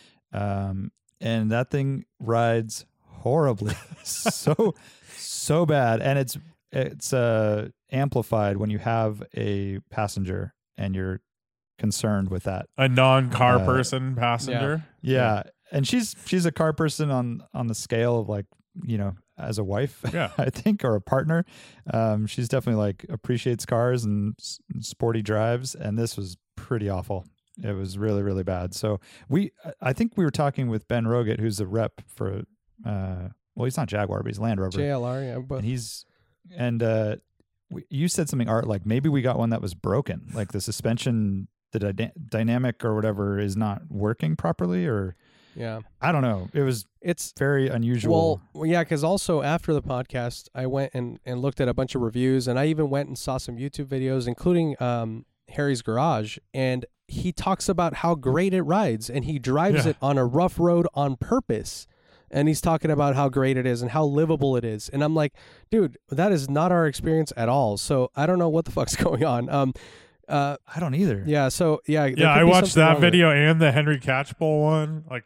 um, and that thing rides horribly, so so bad, and it's it's uh, amplified when you have a passenger and you're concerned with that. a non-car Uh, person passenger. Yeah, and she's she's a car person on on the scale of like, you know, as a wife, Yeah. I think, or a partner. Um, she's definitely like appreciates cars and s- sporty drives, and this was pretty awful. It was really, really bad. So we, I think we were talking with Ben Roget, who's the rep for, uh, well, he's not Jaguar, but he's Land Rover, J L R, yeah, but and he's, and uh, we, you said something, Art, like maybe we got one that was broken, like the suspension, the dy- dynamic or whatever is not working properly, or yeah, I don't know. It was it's very unusual. well, well, yeah, because also after the podcast, I went and, and looked at a bunch of reviews, and I even went and saw some YouTube videos, including um, Harry's Garage, and he talks about how great it rides, and he drives Yeah. it on a rough road on purpose. And he's talking about how great it is and how livable it is. And I'm like, dude, that is not our experience at all. So I don't know what the fuck's going on. Um, uh, I don't either. yeah. So yeah, there Yeah, could I be watched something wrong that with it. video and the Henry Catchpole one. Like,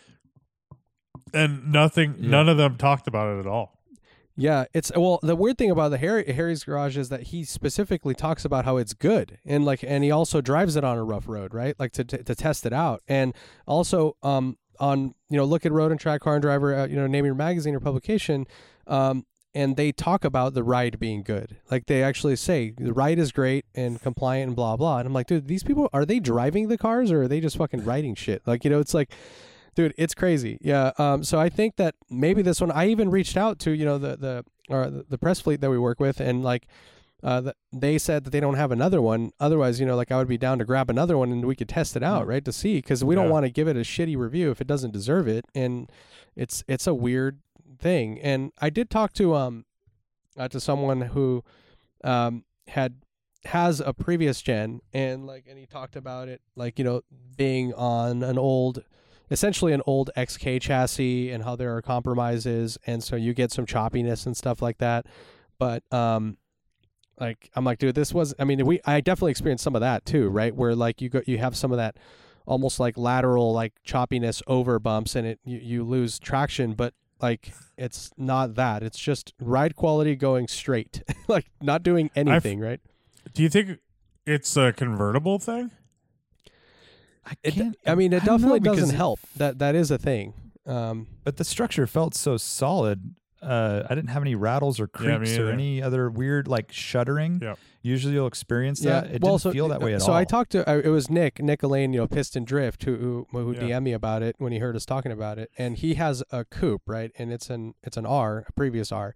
and nothing, Yeah. none of them talked about it at all. Yeah, it's well. The weird thing about the Harry, Harry's Garage is that he specifically talks about how it's good, and like, and he also drives it on a rough road, right? Like to to, to test it out, and also um on you know look at Road and Track Car and Driver, uh, you know, name your magazine or publication, um, and they talk about the ride being good. Like they actually say the ride is great and compliant and blah blah. And I'm like, dude, these people, are they driving the cars or are they just fucking writing shit? Like, you know, it's like. Dude, it's crazy. Yeah. Um. So I think that maybe this one. I even reached out to you know the the or the, the press fleet that we work with, and like, uh, th- they said that they don't have another one. Otherwise, you know, like I would be down to grab another one and we could test it out, right, to see, because we don't Yeah. want to give it a shitty review if it doesn't deserve it. And it's it's a weird thing. And I did talk to um uh, to someone who um had has a previous gen, and like and he talked about it, like, you know, being on an old, essentially an old X K chassis, and how there are compromises, and so you get some choppiness and stuff like that. But um like I'm like, dude, this was I mean we I definitely experienced some of that too, right, where like you go you have some of that almost like lateral like choppiness over bumps, and it you, you lose traction, but like it's not that, it's just ride quality going straight, like not doing anything. Right? Do you think it's a convertible thing? I It, can't. I mean, it I don't know, definitely because doesn't it- help. That that is a thing. Um, But the structure felt so solid. Uh, I didn't have any rattles or Yeah, me creaks or either. any other weird like shuddering. Yeah. Usually you'll experience yeah, that. It well, didn't so, feel that way at so all. I talked to uh, it was Nick Nick Elaine, you know, Piston Drift, who who, who Yeah. D M'd me about it when he heard us talking about it, and he has a coupe, right, and it's an it's an R, a previous R,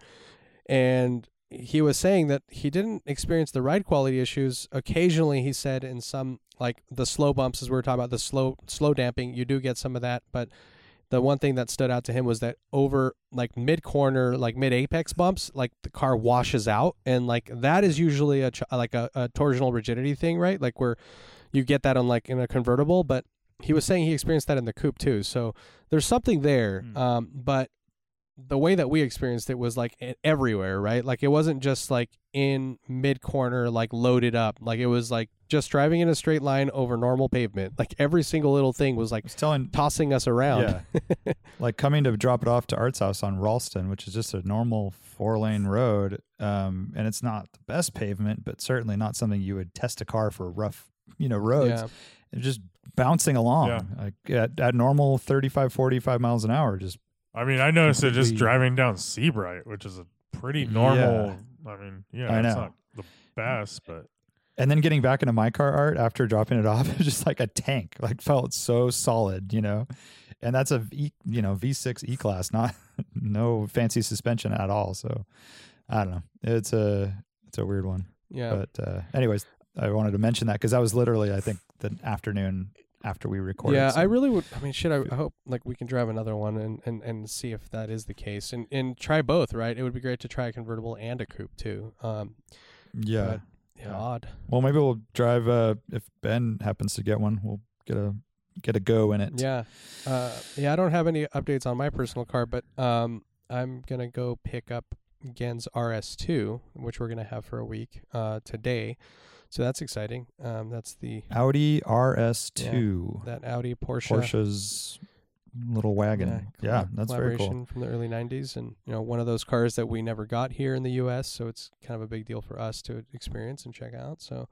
and he was saying that he didn't experience the ride quality issues. Occasionally, he said in some like the slow bumps, as we were talking about, the slow slow damping, you do get some of that, but the one thing that stood out to him was that over like mid corner, like mid apex bumps, like the car washes out, and like that is usually a ch- like a, a torsional rigidity thing, right? Like where you get that on like in a convertible, but he was saying he experienced that in the coupe too. So there's something there, Hmm. um, but the way that we experienced it was like e- everywhere, right? Like it wasn't just like in mid corner, like loaded up. Like it was like just driving in a straight line over normal pavement. Like every single little thing was like I was telling tossing us around. Yeah. Like coming to drop it off to Art's house on Ralston, which is just a normal four lane road. Um, and it's not the best pavement, but certainly not something you would test a car for rough, you know, roads. Yeah. It's just bouncing along Yeah. like at, at normal thirty-five, forty-five miles an hour. Just I mean, I noticed it just Completely- driving down Seabright, which is a pretty normal. I mean, yeah, I it's know. not the best, but and then getting back into my car, Art, after dropping it off, it was just like a tank. Like felt so solid, you know. And that's a V, you know, V six E class, not no fancy suspension at all. So I don't know. It's a it's a weird one. Yeah. But uh, anyways, I wanted to mention that because that was literally, I think, the afternoon after we recorded. Yeah, so- I really would. I mean, shit. I, I hope like we can drive another one and, and, and see if that is the case, and and try both. Right? It would be great to try a convertible and a coupe too. Um, yeah. but, yeah, Yeah. odd. Well, maybe we'll drive. Uh, if Ben happens to get one, we'll get a get a go in it. Yeah, uh, yeah. I don't have any updates on my personal car, but um, I'm gonna go pick up Gen's R S two, which we're gonna have for a week uh today. So that's exciting. Um, that's the Audi R S two, that Audi Porsche. Porsche's little wagon. Yeah, collab- that's very cool. collaboration from the early nineties, and you know, one of those cars that we never got here in the U S, so it's kind of a big deal for us to experience and check out. So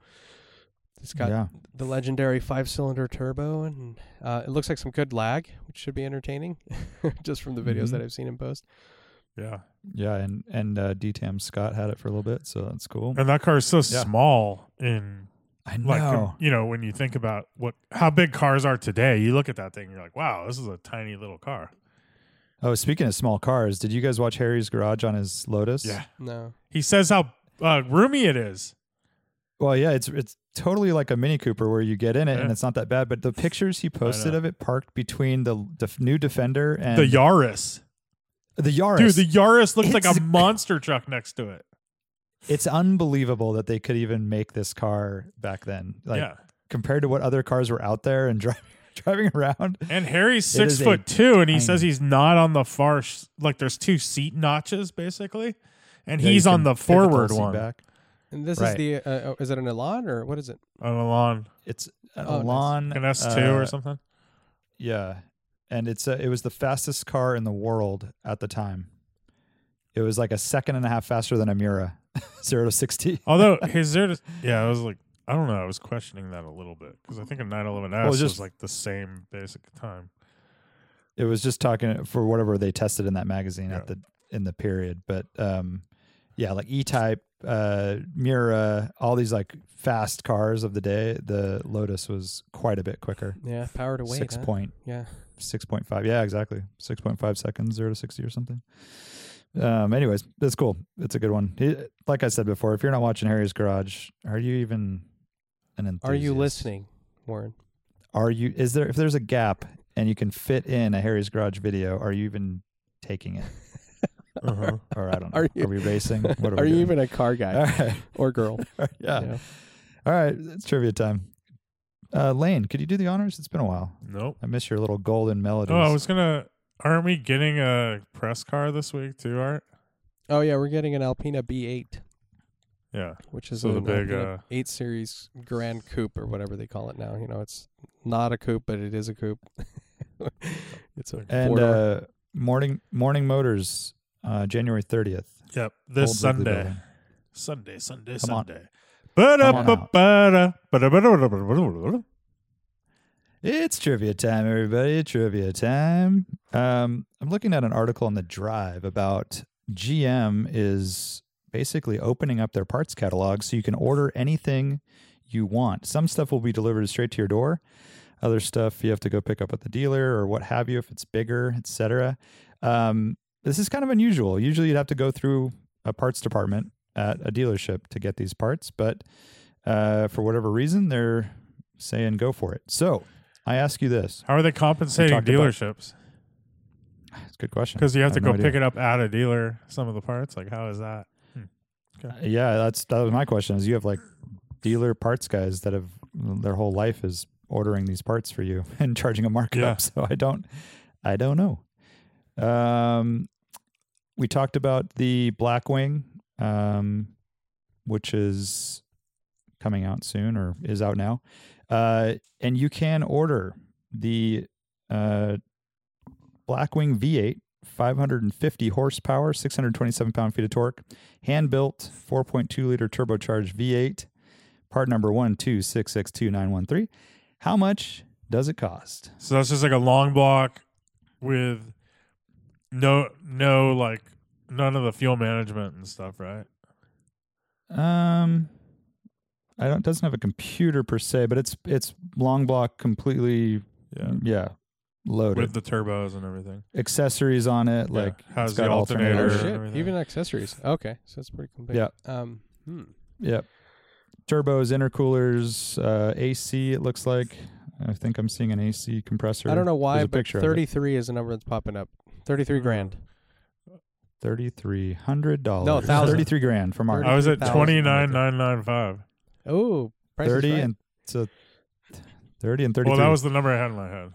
it's got Yeah. the legendary five-cylinder turbo, and uh, it looks like some good lag, which should be entertaining, just from the videos Mhm. that I've seen in post. yeah. Yeah, and and uh, D T M Scott had it for a little bit, so that's cool. And that car is so Yeah. small in I like com- know. you know, when you think about what how big cars are today, you look at that thing, you're like, wow, this is a tiny little car. Oh, speaking of small cars, did you guys watch Harry's garage on his Lotus? Yeah. No, He says how uh, roomy it is. Well, yeah, it's it's totally like a Mini Cooper where you get in it and Yeah. it's not that bad. But the pictures he posted know. of it parked between the def- new Defender and The Yaris. the Yaris. Dude, the Yaris looks like It's- a monster truck next to it. It's unbelievable that they could even make this car back then. Like yeah. compared to what other cars were out there and driving driving around. And Harry's It six is a foot two, and he tiny- says he's not on the far, sh- like there's two seat notches basically, and Yeah, you he's on can the pivot forward seat one. back. and this Right. is the. Uh, oh, is it an Elan or what is it? On a lawn, It's an Oh, nice. Elan, an S two uh, or something. Yeah, and it's uh, it was the fastest car in the world at the time. It was like a second and a half faster than a Miura, zero to sixty. Although his zero, to, yeah, I was like, I don't know, I was questioning that a little bit because I think a nine eleven S Well, just- was like the same basic time. It was just talking for whatever they tested in that magazine Yeah. at the in the period, but um, yeah, like E-Type, uh, Miura, all these like fast cars of the day. The Lotus was quite a bit quicker. Yeah, power to weight. Six huh? point Yeah. six point five. Yeah, exactly. Six point five seconds, zero to sixty or something. Um, anyways, it's cool. It's a good one. He, like I said before, if you're not watching Harry's Garage, are you even an enthusiast? Are you listening, Warren? Are you? Is there? If there's a gap and you can fit in a Harry's Garage video, are you even taking it? Uh-huh. Or I don't know. Are Are, you- we racing? What are, Are we you doing? even a car guy All right. or girl? yeah. You know? All right. It's trivia time. Uh, Lane, could you do the honors? It's been a while. Nope. I miss your little golden melodies. Oh, I was gonna. Aren't we getting a press car this week too, Art? Oh yeah, we're getting an Alpina B eight, Yeah. which is So the an big, Alpina uh, eight series Grand Coupe or whatever they call it now. You know, it's not a coupe, but it is a coupe. It's a and four-door. uh, morning morning motors, uh, January thirtieth. Yep. This Old Wrigley Sunday. Building. Sunday. Sunday. Come on. Sunday. Come on out. Ba-da-ba-ba-da, ba-da-ba-da-ba-da-ba-da. It's trivia time, everybody. Trivia time. Um, I'm looking at an article on the Drive about G M is basically opening up their parts catalog so you can order anything you want. Some stuff will be delivered straight to your door. Other stuff you have to go pick up at the dealer or what have you if it's bigger, et cetera. Um, this is kind of unusual. Usually you'd have to go through a parts department at a dealership to get these parts, but uh, for whatever reason, they're saying go for it. So I ask you this. How are they compensating talked about- dealerships? It's a good question. Because you have I to have go no pick idea. it up at a dealer. Some of the parts, like how is that? Uh, yeah, that's that was my question. Is you have like dealer parts guys that have their whole life is ordering these parts for you and charging a markup. Yeah. So I don't, I don't know. Um, we talked about the Blackwing, um, which is coming out soon or is out now, uh, and you can order the uh, Blackwing V eight. five hundred fifty horsepower, six hundred twenty-seven pound-feet of torque, hand-built four point two liter turbocharged V eight, part number one two six six two nine one three. How much does it cost? So that's just like a long block with no, no, like none of the fuel management and stuff, right? Um, I don't. Doesn't have a computer per se, but it's it's long block completely. Yeah. Yeah, loaded With the turbos and everything. accessories on it. Yeah. Like How's it's got the alternator? Oh and shit! everything. Even accessories. Okay, so it's pretty complete. Yeah. Um. Hmm. Yep. Turbos, intercoolers, uh, A C. It looks like. I think I'm seeing an A C compressor. I don't know why, There's a but picture of it. thirty-three is the number that's popping up. Thirty-three grand. Thirty-three hundred dollars. No, thousand. Thirty-three grand from our I was at thirty-three thousand. twenty nine nine nine five. Oh, price is thirty right. and so thirty and thirty-three. Well, that was the number I had in my head.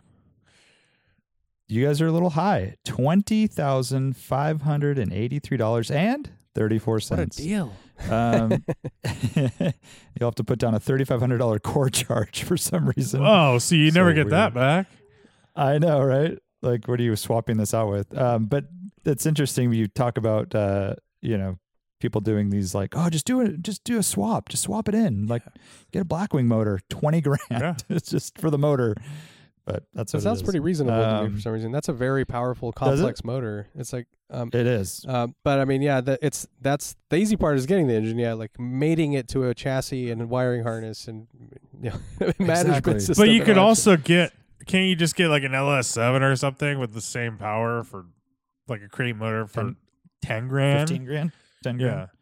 You guys are a little high. Twenty thousand five hundred and eighty-three dollars and thirty-four What a cents. deal! Um, you'll have to put down a thirty-five hundred dollar core charge for some reason. Oh, so you never So get that weird. back. I know, right? Like, what are you swapping this out with? Um, but it's interesting when you talk about, uh, you know, people doing these like, oh, just do it, just do a swap, just swap it in, like get a Blackwing motor, twenty grand. Yeah. It's just for the motor. But that's That what it sounds is. pretty reasonable to me Um, for some reason. That's a very powerful, Does it? complex motor. It's like, um, It is. um, but I mean, yeah, the, it's that's the easy part is getting the engine. Yeah, like mating it to a chassis and a wiring harness and you know, management Exactly. system. But you and could all that also get, can't you just get like an L S seven or something with the same power for like a crate motor for Ten- ten grand? Fifteen grand, ten grand, Yeah.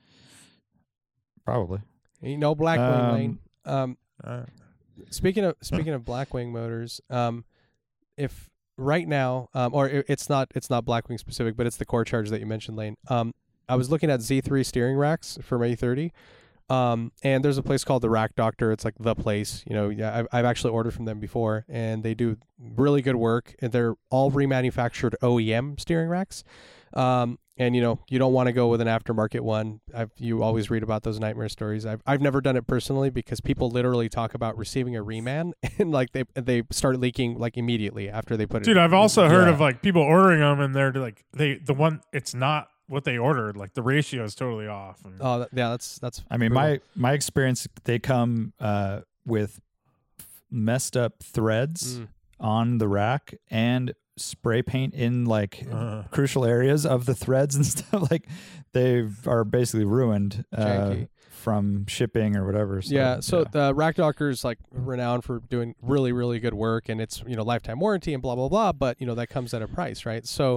probably. shit. Ain't no Blackwing Um, lane. Um, Uh, Speaking of speaking of Blackwing motors, um, if right now, um, or it, it's not it's not Blackwing specific, but it's the core charge that you mentioned, Lane. Um, I was looking at Z three steering racks for my E thirty, um, and there's a place called the Rack Doctor. It's like the place, you know. Yeah, I've, I've actually ordered from them before, and they do really good work. And they're all remanufactured O E M steering racks. Um, and you know, you don't want to go with an aftermarket one. I've, you always read about those nightmare stories. I've, I've never done it personally because people literally talk about receiving a reman and like they, they start leaking like immediately after they put it. dude, I've also heard Yeah. of like people ordering them and they're like, they, the one, it's not what they ordered. Like the ratio is totally off. And, Oh, that, yeah, that's, that's, I mean, brutal. my my experience, they come uh, with messed up threads Mm. on the rack and spray paint in like uh, crucial areas of the threads and stuff. Like they are basically ruined uh, Janky. from shipping or whatever. So, yeah, so the Rack Doctor is like renowned for doing really, really good work, and it's you know lifetime warranty and blah blah blah. But you know that comes at a price, right? So,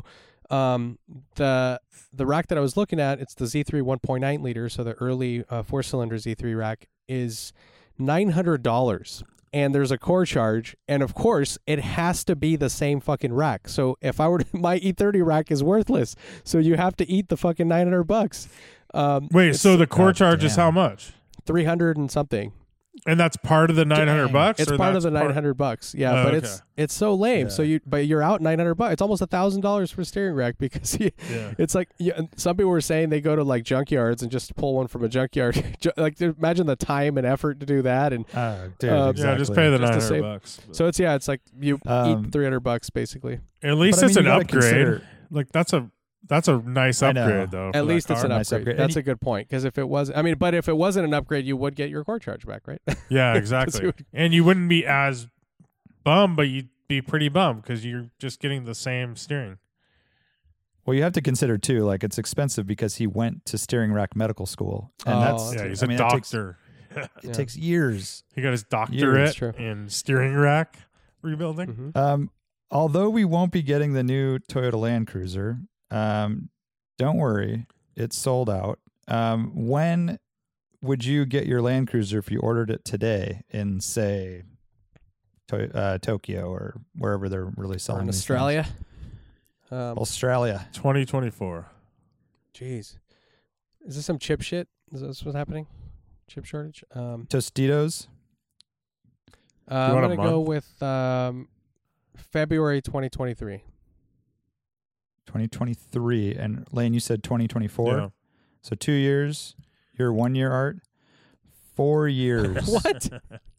Um, the the rack that I was looking at, it's the Z three one point nine liter, so the early uh, four cylinder Z three rack is nine hundred dollars. And there's a core charge, and of course, it has to be the same fucking rack. So if I were to, my E thirty rack is worthless, so you have to eat the fucking nine hundred bucks. Um, Wait, so the core God charge is damn. how much? three hundred and something. And that's part of the nine hundred Dang. bucks. It's or part of that's the nine hundred bucks. Yeah, Oh, but okay. it's it's so lame. So Yeah. you but you're out nine hundred bucks. It's almost a thousand dollars for a steering rack because you, Yeah. it's like yeah, some people were saying they go to like junkyards and just pull one from a junkyard. Ju- like imagine the time and effort to do that. And Uh, dude, Uh, exactly. Yeah, just pay the Just nine the hundred same- bucks. so it's yeah, it's like you Um, eat three hundred bucks basically. At least But, I it's mean, you an gotta upgrade. consider- Like that's a that's a nice I know. upgrade though. for At that least it's car. an Nice upgrade. upgrade. And That's you- a good point because if it was, I mean, but if it wasn't an upgrade, you would get your core charge back, right? Yeah, you exactly. would- And you wouldn't be as bummed, but you'd be pretty bummed because you're just getting the same steering. Well, you have to consider too, like it's expensive because he went to steering rack medical school, and Oh, that's that's Yeah, he's I a mean, that takes- doctor. It Yeah. takes years. He got his Years, doctorate true. in steering rack rebuilding. Mhm. Um, although we won't be getting the new Toyota Land Cruiser, um, don't worry, it's sold out. Um, when would you get your Land Cruiser if you ordered it today in, say, to- uh, Tokyo or wherever they're really Or selling in these things? Australia. Um, Australia. twenty twenty-four. Jeez, is this some chip shit? Is this what's happening? Chip shortage? Um, Tostitos. uh, I'm want a gonna go month? with um, February twenty twenty-three. twenty twenty-three. And Lane, you said twenty twenty-four. Yeah. So two years. Your one year art. Four years. What?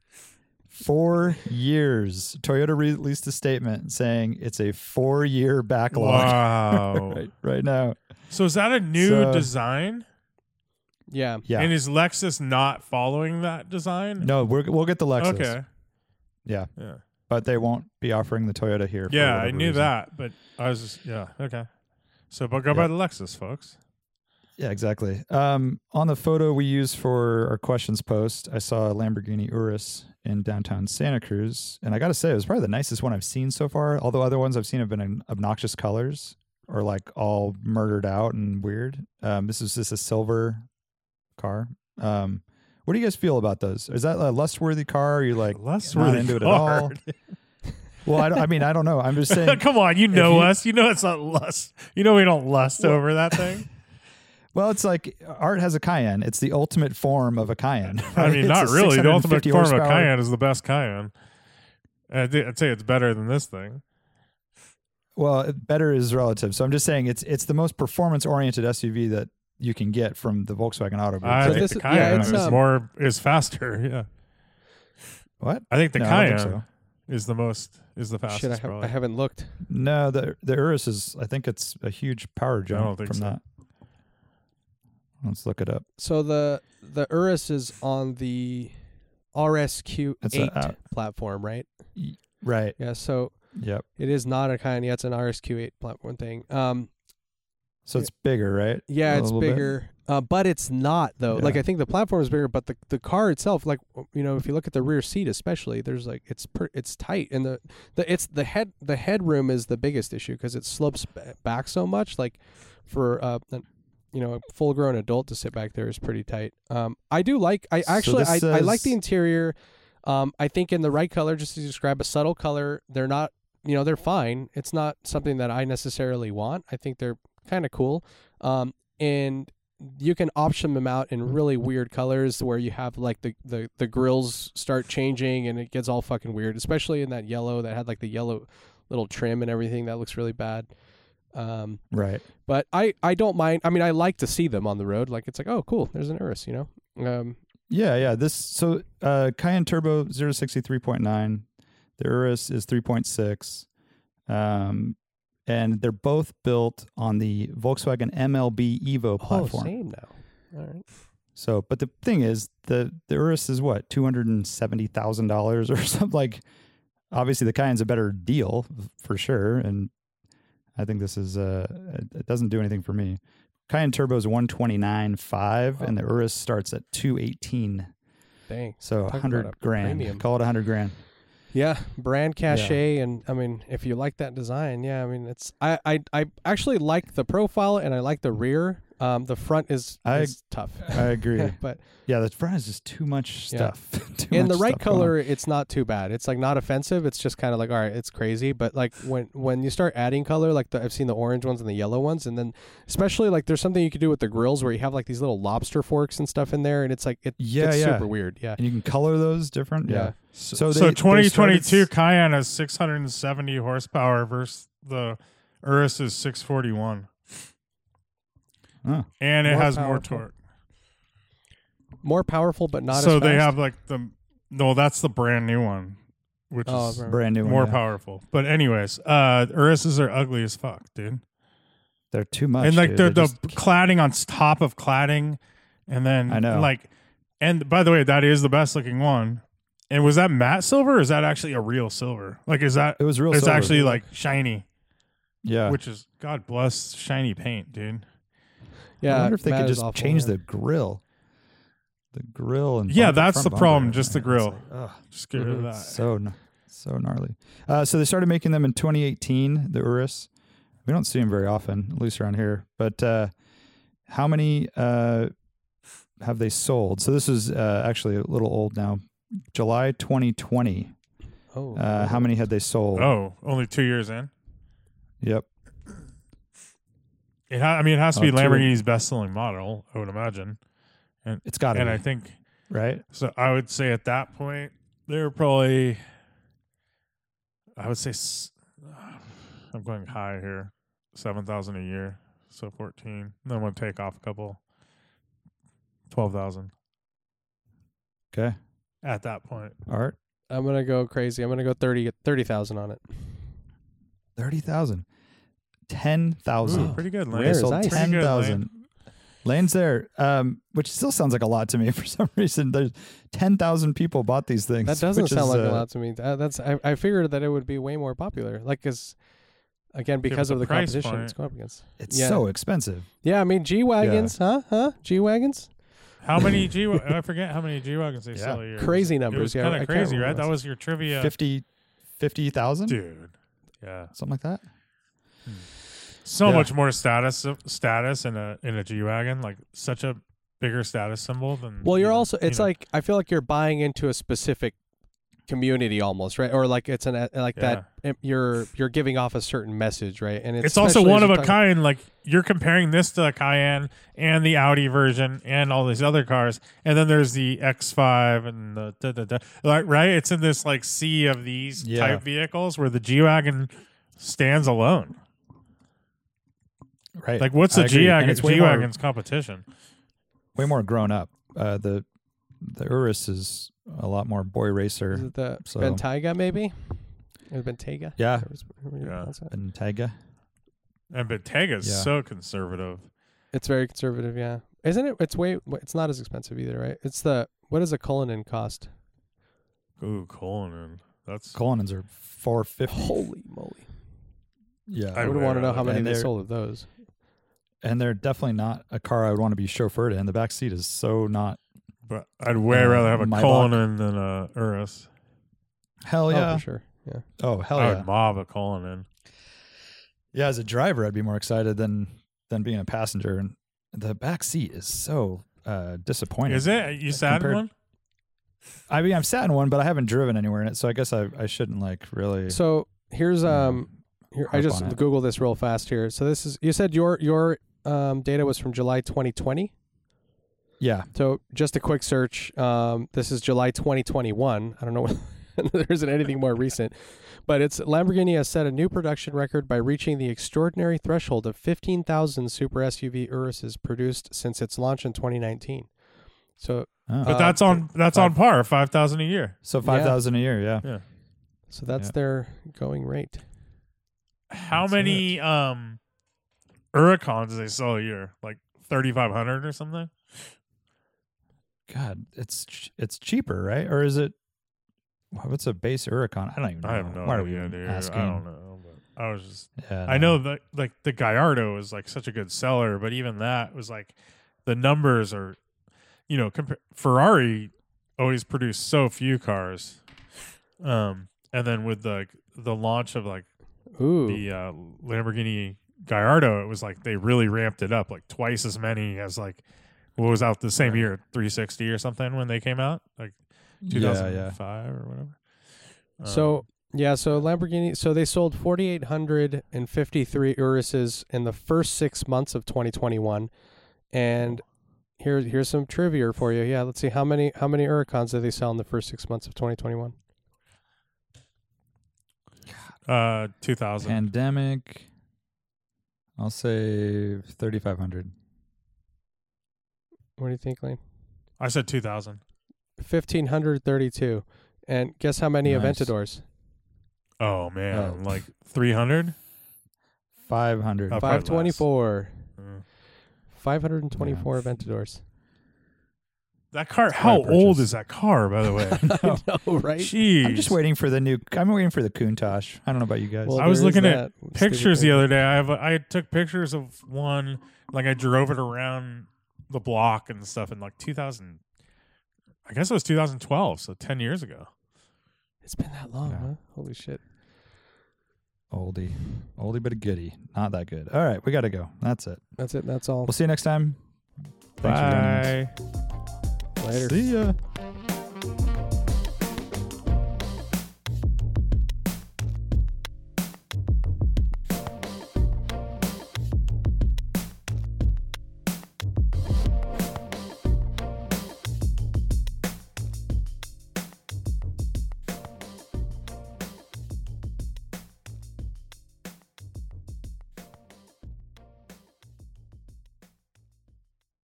Four years. Toyota released a statement saying it's a four year backlog Wow. right, right now. So is that a new So- design? Yeah. Yeah. And is Lexus not following that design? no, we're, we'll get the Lexus. Okay. Yeah. Yeah. But they won't be offering the Toyota here. For Yeah, I whatever knew reason. that, but I was just, yeah, okay. So, but go Yeah. by the Lexus, folks. Yeah, exactly. Um, on the photo we used for our questions post, I saw a Lamborghini Urus in downtown Santa Cruz. And I got to say, it was probably the nicest one I've seen so far. Although other ones I've seen have been in obnoxious colors or like all murdered out and weird. Um, this is just a silver car. Um, what do you guys feel about those? Is that a lust-worthy car? Or are you like Less not really into it at hard. all? Well, I, don't- I mean, I don't know. I'm just saying. Come on, you know you- us. You know it's not lust. You know we don't lust over that thing. Well, it's like art has a Cayenne. It's the ultimate form of a Cayenne. I right? mean, It's not a really. The ultimate 650 form of horsepower. Cayenne is the best Cayenne. I'd, I'd say it's better than this thing. Well, better is relative. So I'm just saying it's it's the most performance-oriented S U V that you can get from the Volkswagen Auto Group. I So think this the is- yeah, Cayenne it's, is um, more is faster. Yeah, What? I think the No, I don't Cayenne think so. is the most is the fastest. Shit, I, have, probably. I haven't looked. No, the the Urus is. I think it's a huge power jump don't think from so. that. Let's look it up. So the the Urus is on the R S Q It's a- eight uh, platform, right? Right. Yeah. So Yep. it is not a Cayenne. Yeah, it's an R S Q eight platform thing. Um, So it's bigger, right? yeah, A it's little bit? bigger, uh, but it's not though. Like Yeah. I think the platform is bigger, but the the car itself, like you know, if you look at the rear seat, especially, there's like it's per, it's tight, and the, the it's the head the headroom is the biggest issue because it slopes ba- back so much. Like for uh, an, you know, a full grown adult to sit back there is pretty tight. Um, I do like I So actually I, this I like the says- interior. Um, I think in the right color, just to describe a subtle color, they're not, you know, they're fine. It's not something that I necessarily want. I think they're kind of cool. Um, and you can option them out in really weird colors where you have like the, the, the grills start changing and it gets all fucking weird, especially in that yellow that had like the yellow little trim and everything. That looks really bad. Um, Right. but I, I don't mind. I mean, I like to see them on the road. Like it's like, oh, cool. There's an Urus, you know? Um, Yeah, yeah. This so uh, Cayenne Turbo zero to sixty three point nine. The Urus is three point six. Um, and they're both built on the Volkswagen M L B Evo platform. Oh, same now. All right. So, but the thing is, the the Urus is what two hundred and seventy thousand dollars or something. Like, obviously, the Cayenne's a better deal for sure, and I think this is uh, it doesn't do anything for me. Cayenne Turbo is one twenty nine five, and the Urus starts at two eighteen. Dang. So Talk a hundred about a grand. premium. Call it a hundred grand. Yeah, brand cachet, and I mean, if you like that design, yeah, I mean, it's I I, I actually like the profile and I like the rear. Um, the front is, I- is tough. I agree. But Yeah, the front is just too much Yeah. stuff. Too in the much right stuff going on. color, it's not too bad. It's like not offensive. It's just kind of like, all right, it's crazy. But like when when you start adding color, like the, I've seen the orange ones and the yellow ones, and then especially like there's something you could do with the grills where you have like these little lobster forks and stuff in there, and it's like it Yeah, gets yeah. super weird. Yeah, And you can color those different. Yeah. Yeah. So, So they, they twenty twenty-two started- Cayenne has six hundred seventy horsepower versus the Urus is six forty-one. Oh. And it More has more powerful. torque. more powerful, but not so as fast. they have like the no, that's the brand new one, which Oh, is right. brand new one, more yeah. powerful. But anyways, uh Uruses are ugly as fuck, dude. They're too much. and like dude. the They're the just- cladding on top of cladding, and then I know. like, and by the way, that is the best looking one. And was that matte silver, or is that actually a real silver? Like, is that it was real. it's silver. actually like shiny, yeah. which is God bless shiny paint, dude. yeah, I wonder if they Matt could is just awful, change yeah. the grill. The grill and Yeah, bumper- that's front the bumper, problem, just the man. It's grill. like, ugh. Just get rid of Mhm. that. So gn- so gnarly. Uh, so they started making them in twenty eighteen. The Urus. We don't see them very often, at least around here. But uh, how many uh, have they sold? So this is uh, actually a little old now. July twenty twenty. Oh, Uh, how many had they sold? Oh, only two years in. Yep. It ha- I mean, it has to Oh, be two. Lamborghini's best-selling model, I would imagine. It's got to And be I think right. so. I would say at that point, they were probably. I would say s- I'm going high here, seven thousand a year, so fourteen. Then I'm gonna take off a couple, twelve thousand Okay. at that point. Art. I'm gonna go crazy. I'm gonna go thirty thirty thousand on it. Thirty thousand. Ten Ooh, thousand. pretty good, Where Lane. is They sold ice? Pretty good, ten thousand. Lane. Lane's there, um, which still sounds like a lot to me for some reason. There's ten thousand people bought these things. That doesn't which sound is, like uh, a lot to me. That, that's I, I figured that it would be way more popular. Like, cause again, but because of the the price competition point- it's going up against. It's Yeah. so expensive. Yeah, I mean G wagons, huh? Huh? G wagons. How many G? I forget how many G wagons they Yeah. sell a year. Crazy It numbers. was yeah, kind I of can't crazy, right? remember. That was your trivia, Fifty, fifty thousand, dude. Yeah. something like that. So Yeah. much more status status in a in a G wagon, like such a bigger status symbol than. Well, you're you know- also. It's you know. like I feel like you're buying into a specific community almost, right? Or like it's an uh, like that. um, You're you're giving off a certain message, right? And it's, It's also especially one as of you a talk- kind. Like you're comparing this to the Cayenne and the Audi version and all these other cars, and then there's the X five and the da, da, da. Like right. It's in this like sea of these Yeah. type vehicles where the G wagon stands alone. Right. Like what's I the agree. G And wagon it's way G more- wagon's competition? Way more grown up. Uh, the the Urus is a lot more boy Is racer. it the So- Bentayga maybe? Or Bentayga? Yeah, Yeah. and Taiga. And Bentega's Yeah. so conservative. It's very conservative, yeah. Isn't it? It's way. It's not as expensive either, right? It's the what does a Cullinan cost? Ooh, Cullinan. That's Cullinans are four fifty. Holy moly! Yeah, I I would would want to know how rather- many and they they're- sold of those. and they're definitely not a car I would want to be chauffeured in. The back seat is so not. But I'd way Uh, rather have a Maybach. Cullinan than a Urus. Hell Oh, yeah! for sure. Yeah. Oh hell I yeah! would mob a Cullinan. Yeah, as a driver, I'd be more excited than than being a passenger. And the back seat is so uh, disappointing. Is it? You sat in compared- one? I mean, I've sat in one, but I haven't driven anywhere in it, so I guess I I shouldn't like really. So here's um. Here, I harp just on it. Googled this real fast here. So this is you said your your um data was from July twenty twenty. yeah, So just a quick search. Um, this is July twenty twenty-one. I don't know. There isn't anything more recent, but it's Lamborghini has set a new production record by reaching the extraordinary threshold of fifteen thousand super S U V Uruses produced since its launch in twenty nineteen. So, Oh. But Uh, that's on that's on par, five thousand a year. so five thousand a year. Yeah, so that's Yeah. their going rate. How That's many um Huracans do they sell a year? Like thirty five hundred or something? God, it's ch- it's cheaper, right? Or is it? What's a base Huracan? I don't even know. I have no Why are we idea, dude. asking? I don't know. But I was just Yeah, I know that like the Gallardo is like such a good seller, but even that was like the numbers are, you know, compa- Ferrari always produced so few cars. Um, and then with the the launch of like Ooh. the uh, Lamborghini Gallardo, it was like they really ramped it up, like twice as many as like what was out the same year, three sixty or something when they came out, like two thousand five yeah, yeah. or whatever. Um, So yeah, so Lamborghini, so they sold four thousand eight hundred fifty-three Uruses in the first six months of twenty twenty-one, and here here's some trivia for you. Yeah, let's see how many how many Huracans did they sell in the first six months of twenty twenty-one? uh, two thousand. Pandemic. I'll say thirty-five hundred. What do you think, Lane? I said two thousand. fifteen thirty-two. And guess how many Nice. Aventadors? Oh man, Oh. like three hundred. five hundred. Oh, probably less. five twenty-four. Uh, five hundred twenty-four Yeah. Aventadors. that car. quite a How old purchase. is that car, by the way? I know, right? Jeez. I'm just waiting for the new. I'm waiting for the Countach. I don't know about you guys. Well, I was there is looking at that pictures stupid the thing. other day. I have a, I took pictures of one, like I drove it around the block and stuff in like two thousand. I guess it was two thousand twelve, so ten years ago. It's been that long, Yeah. huh? Holy shit. Oldie, oldie but a goodie. Not that good. All right, we got to go. That's it. That's it. That's all. We'll see you next time. Thanks for joining us. Bye. Later. See ya.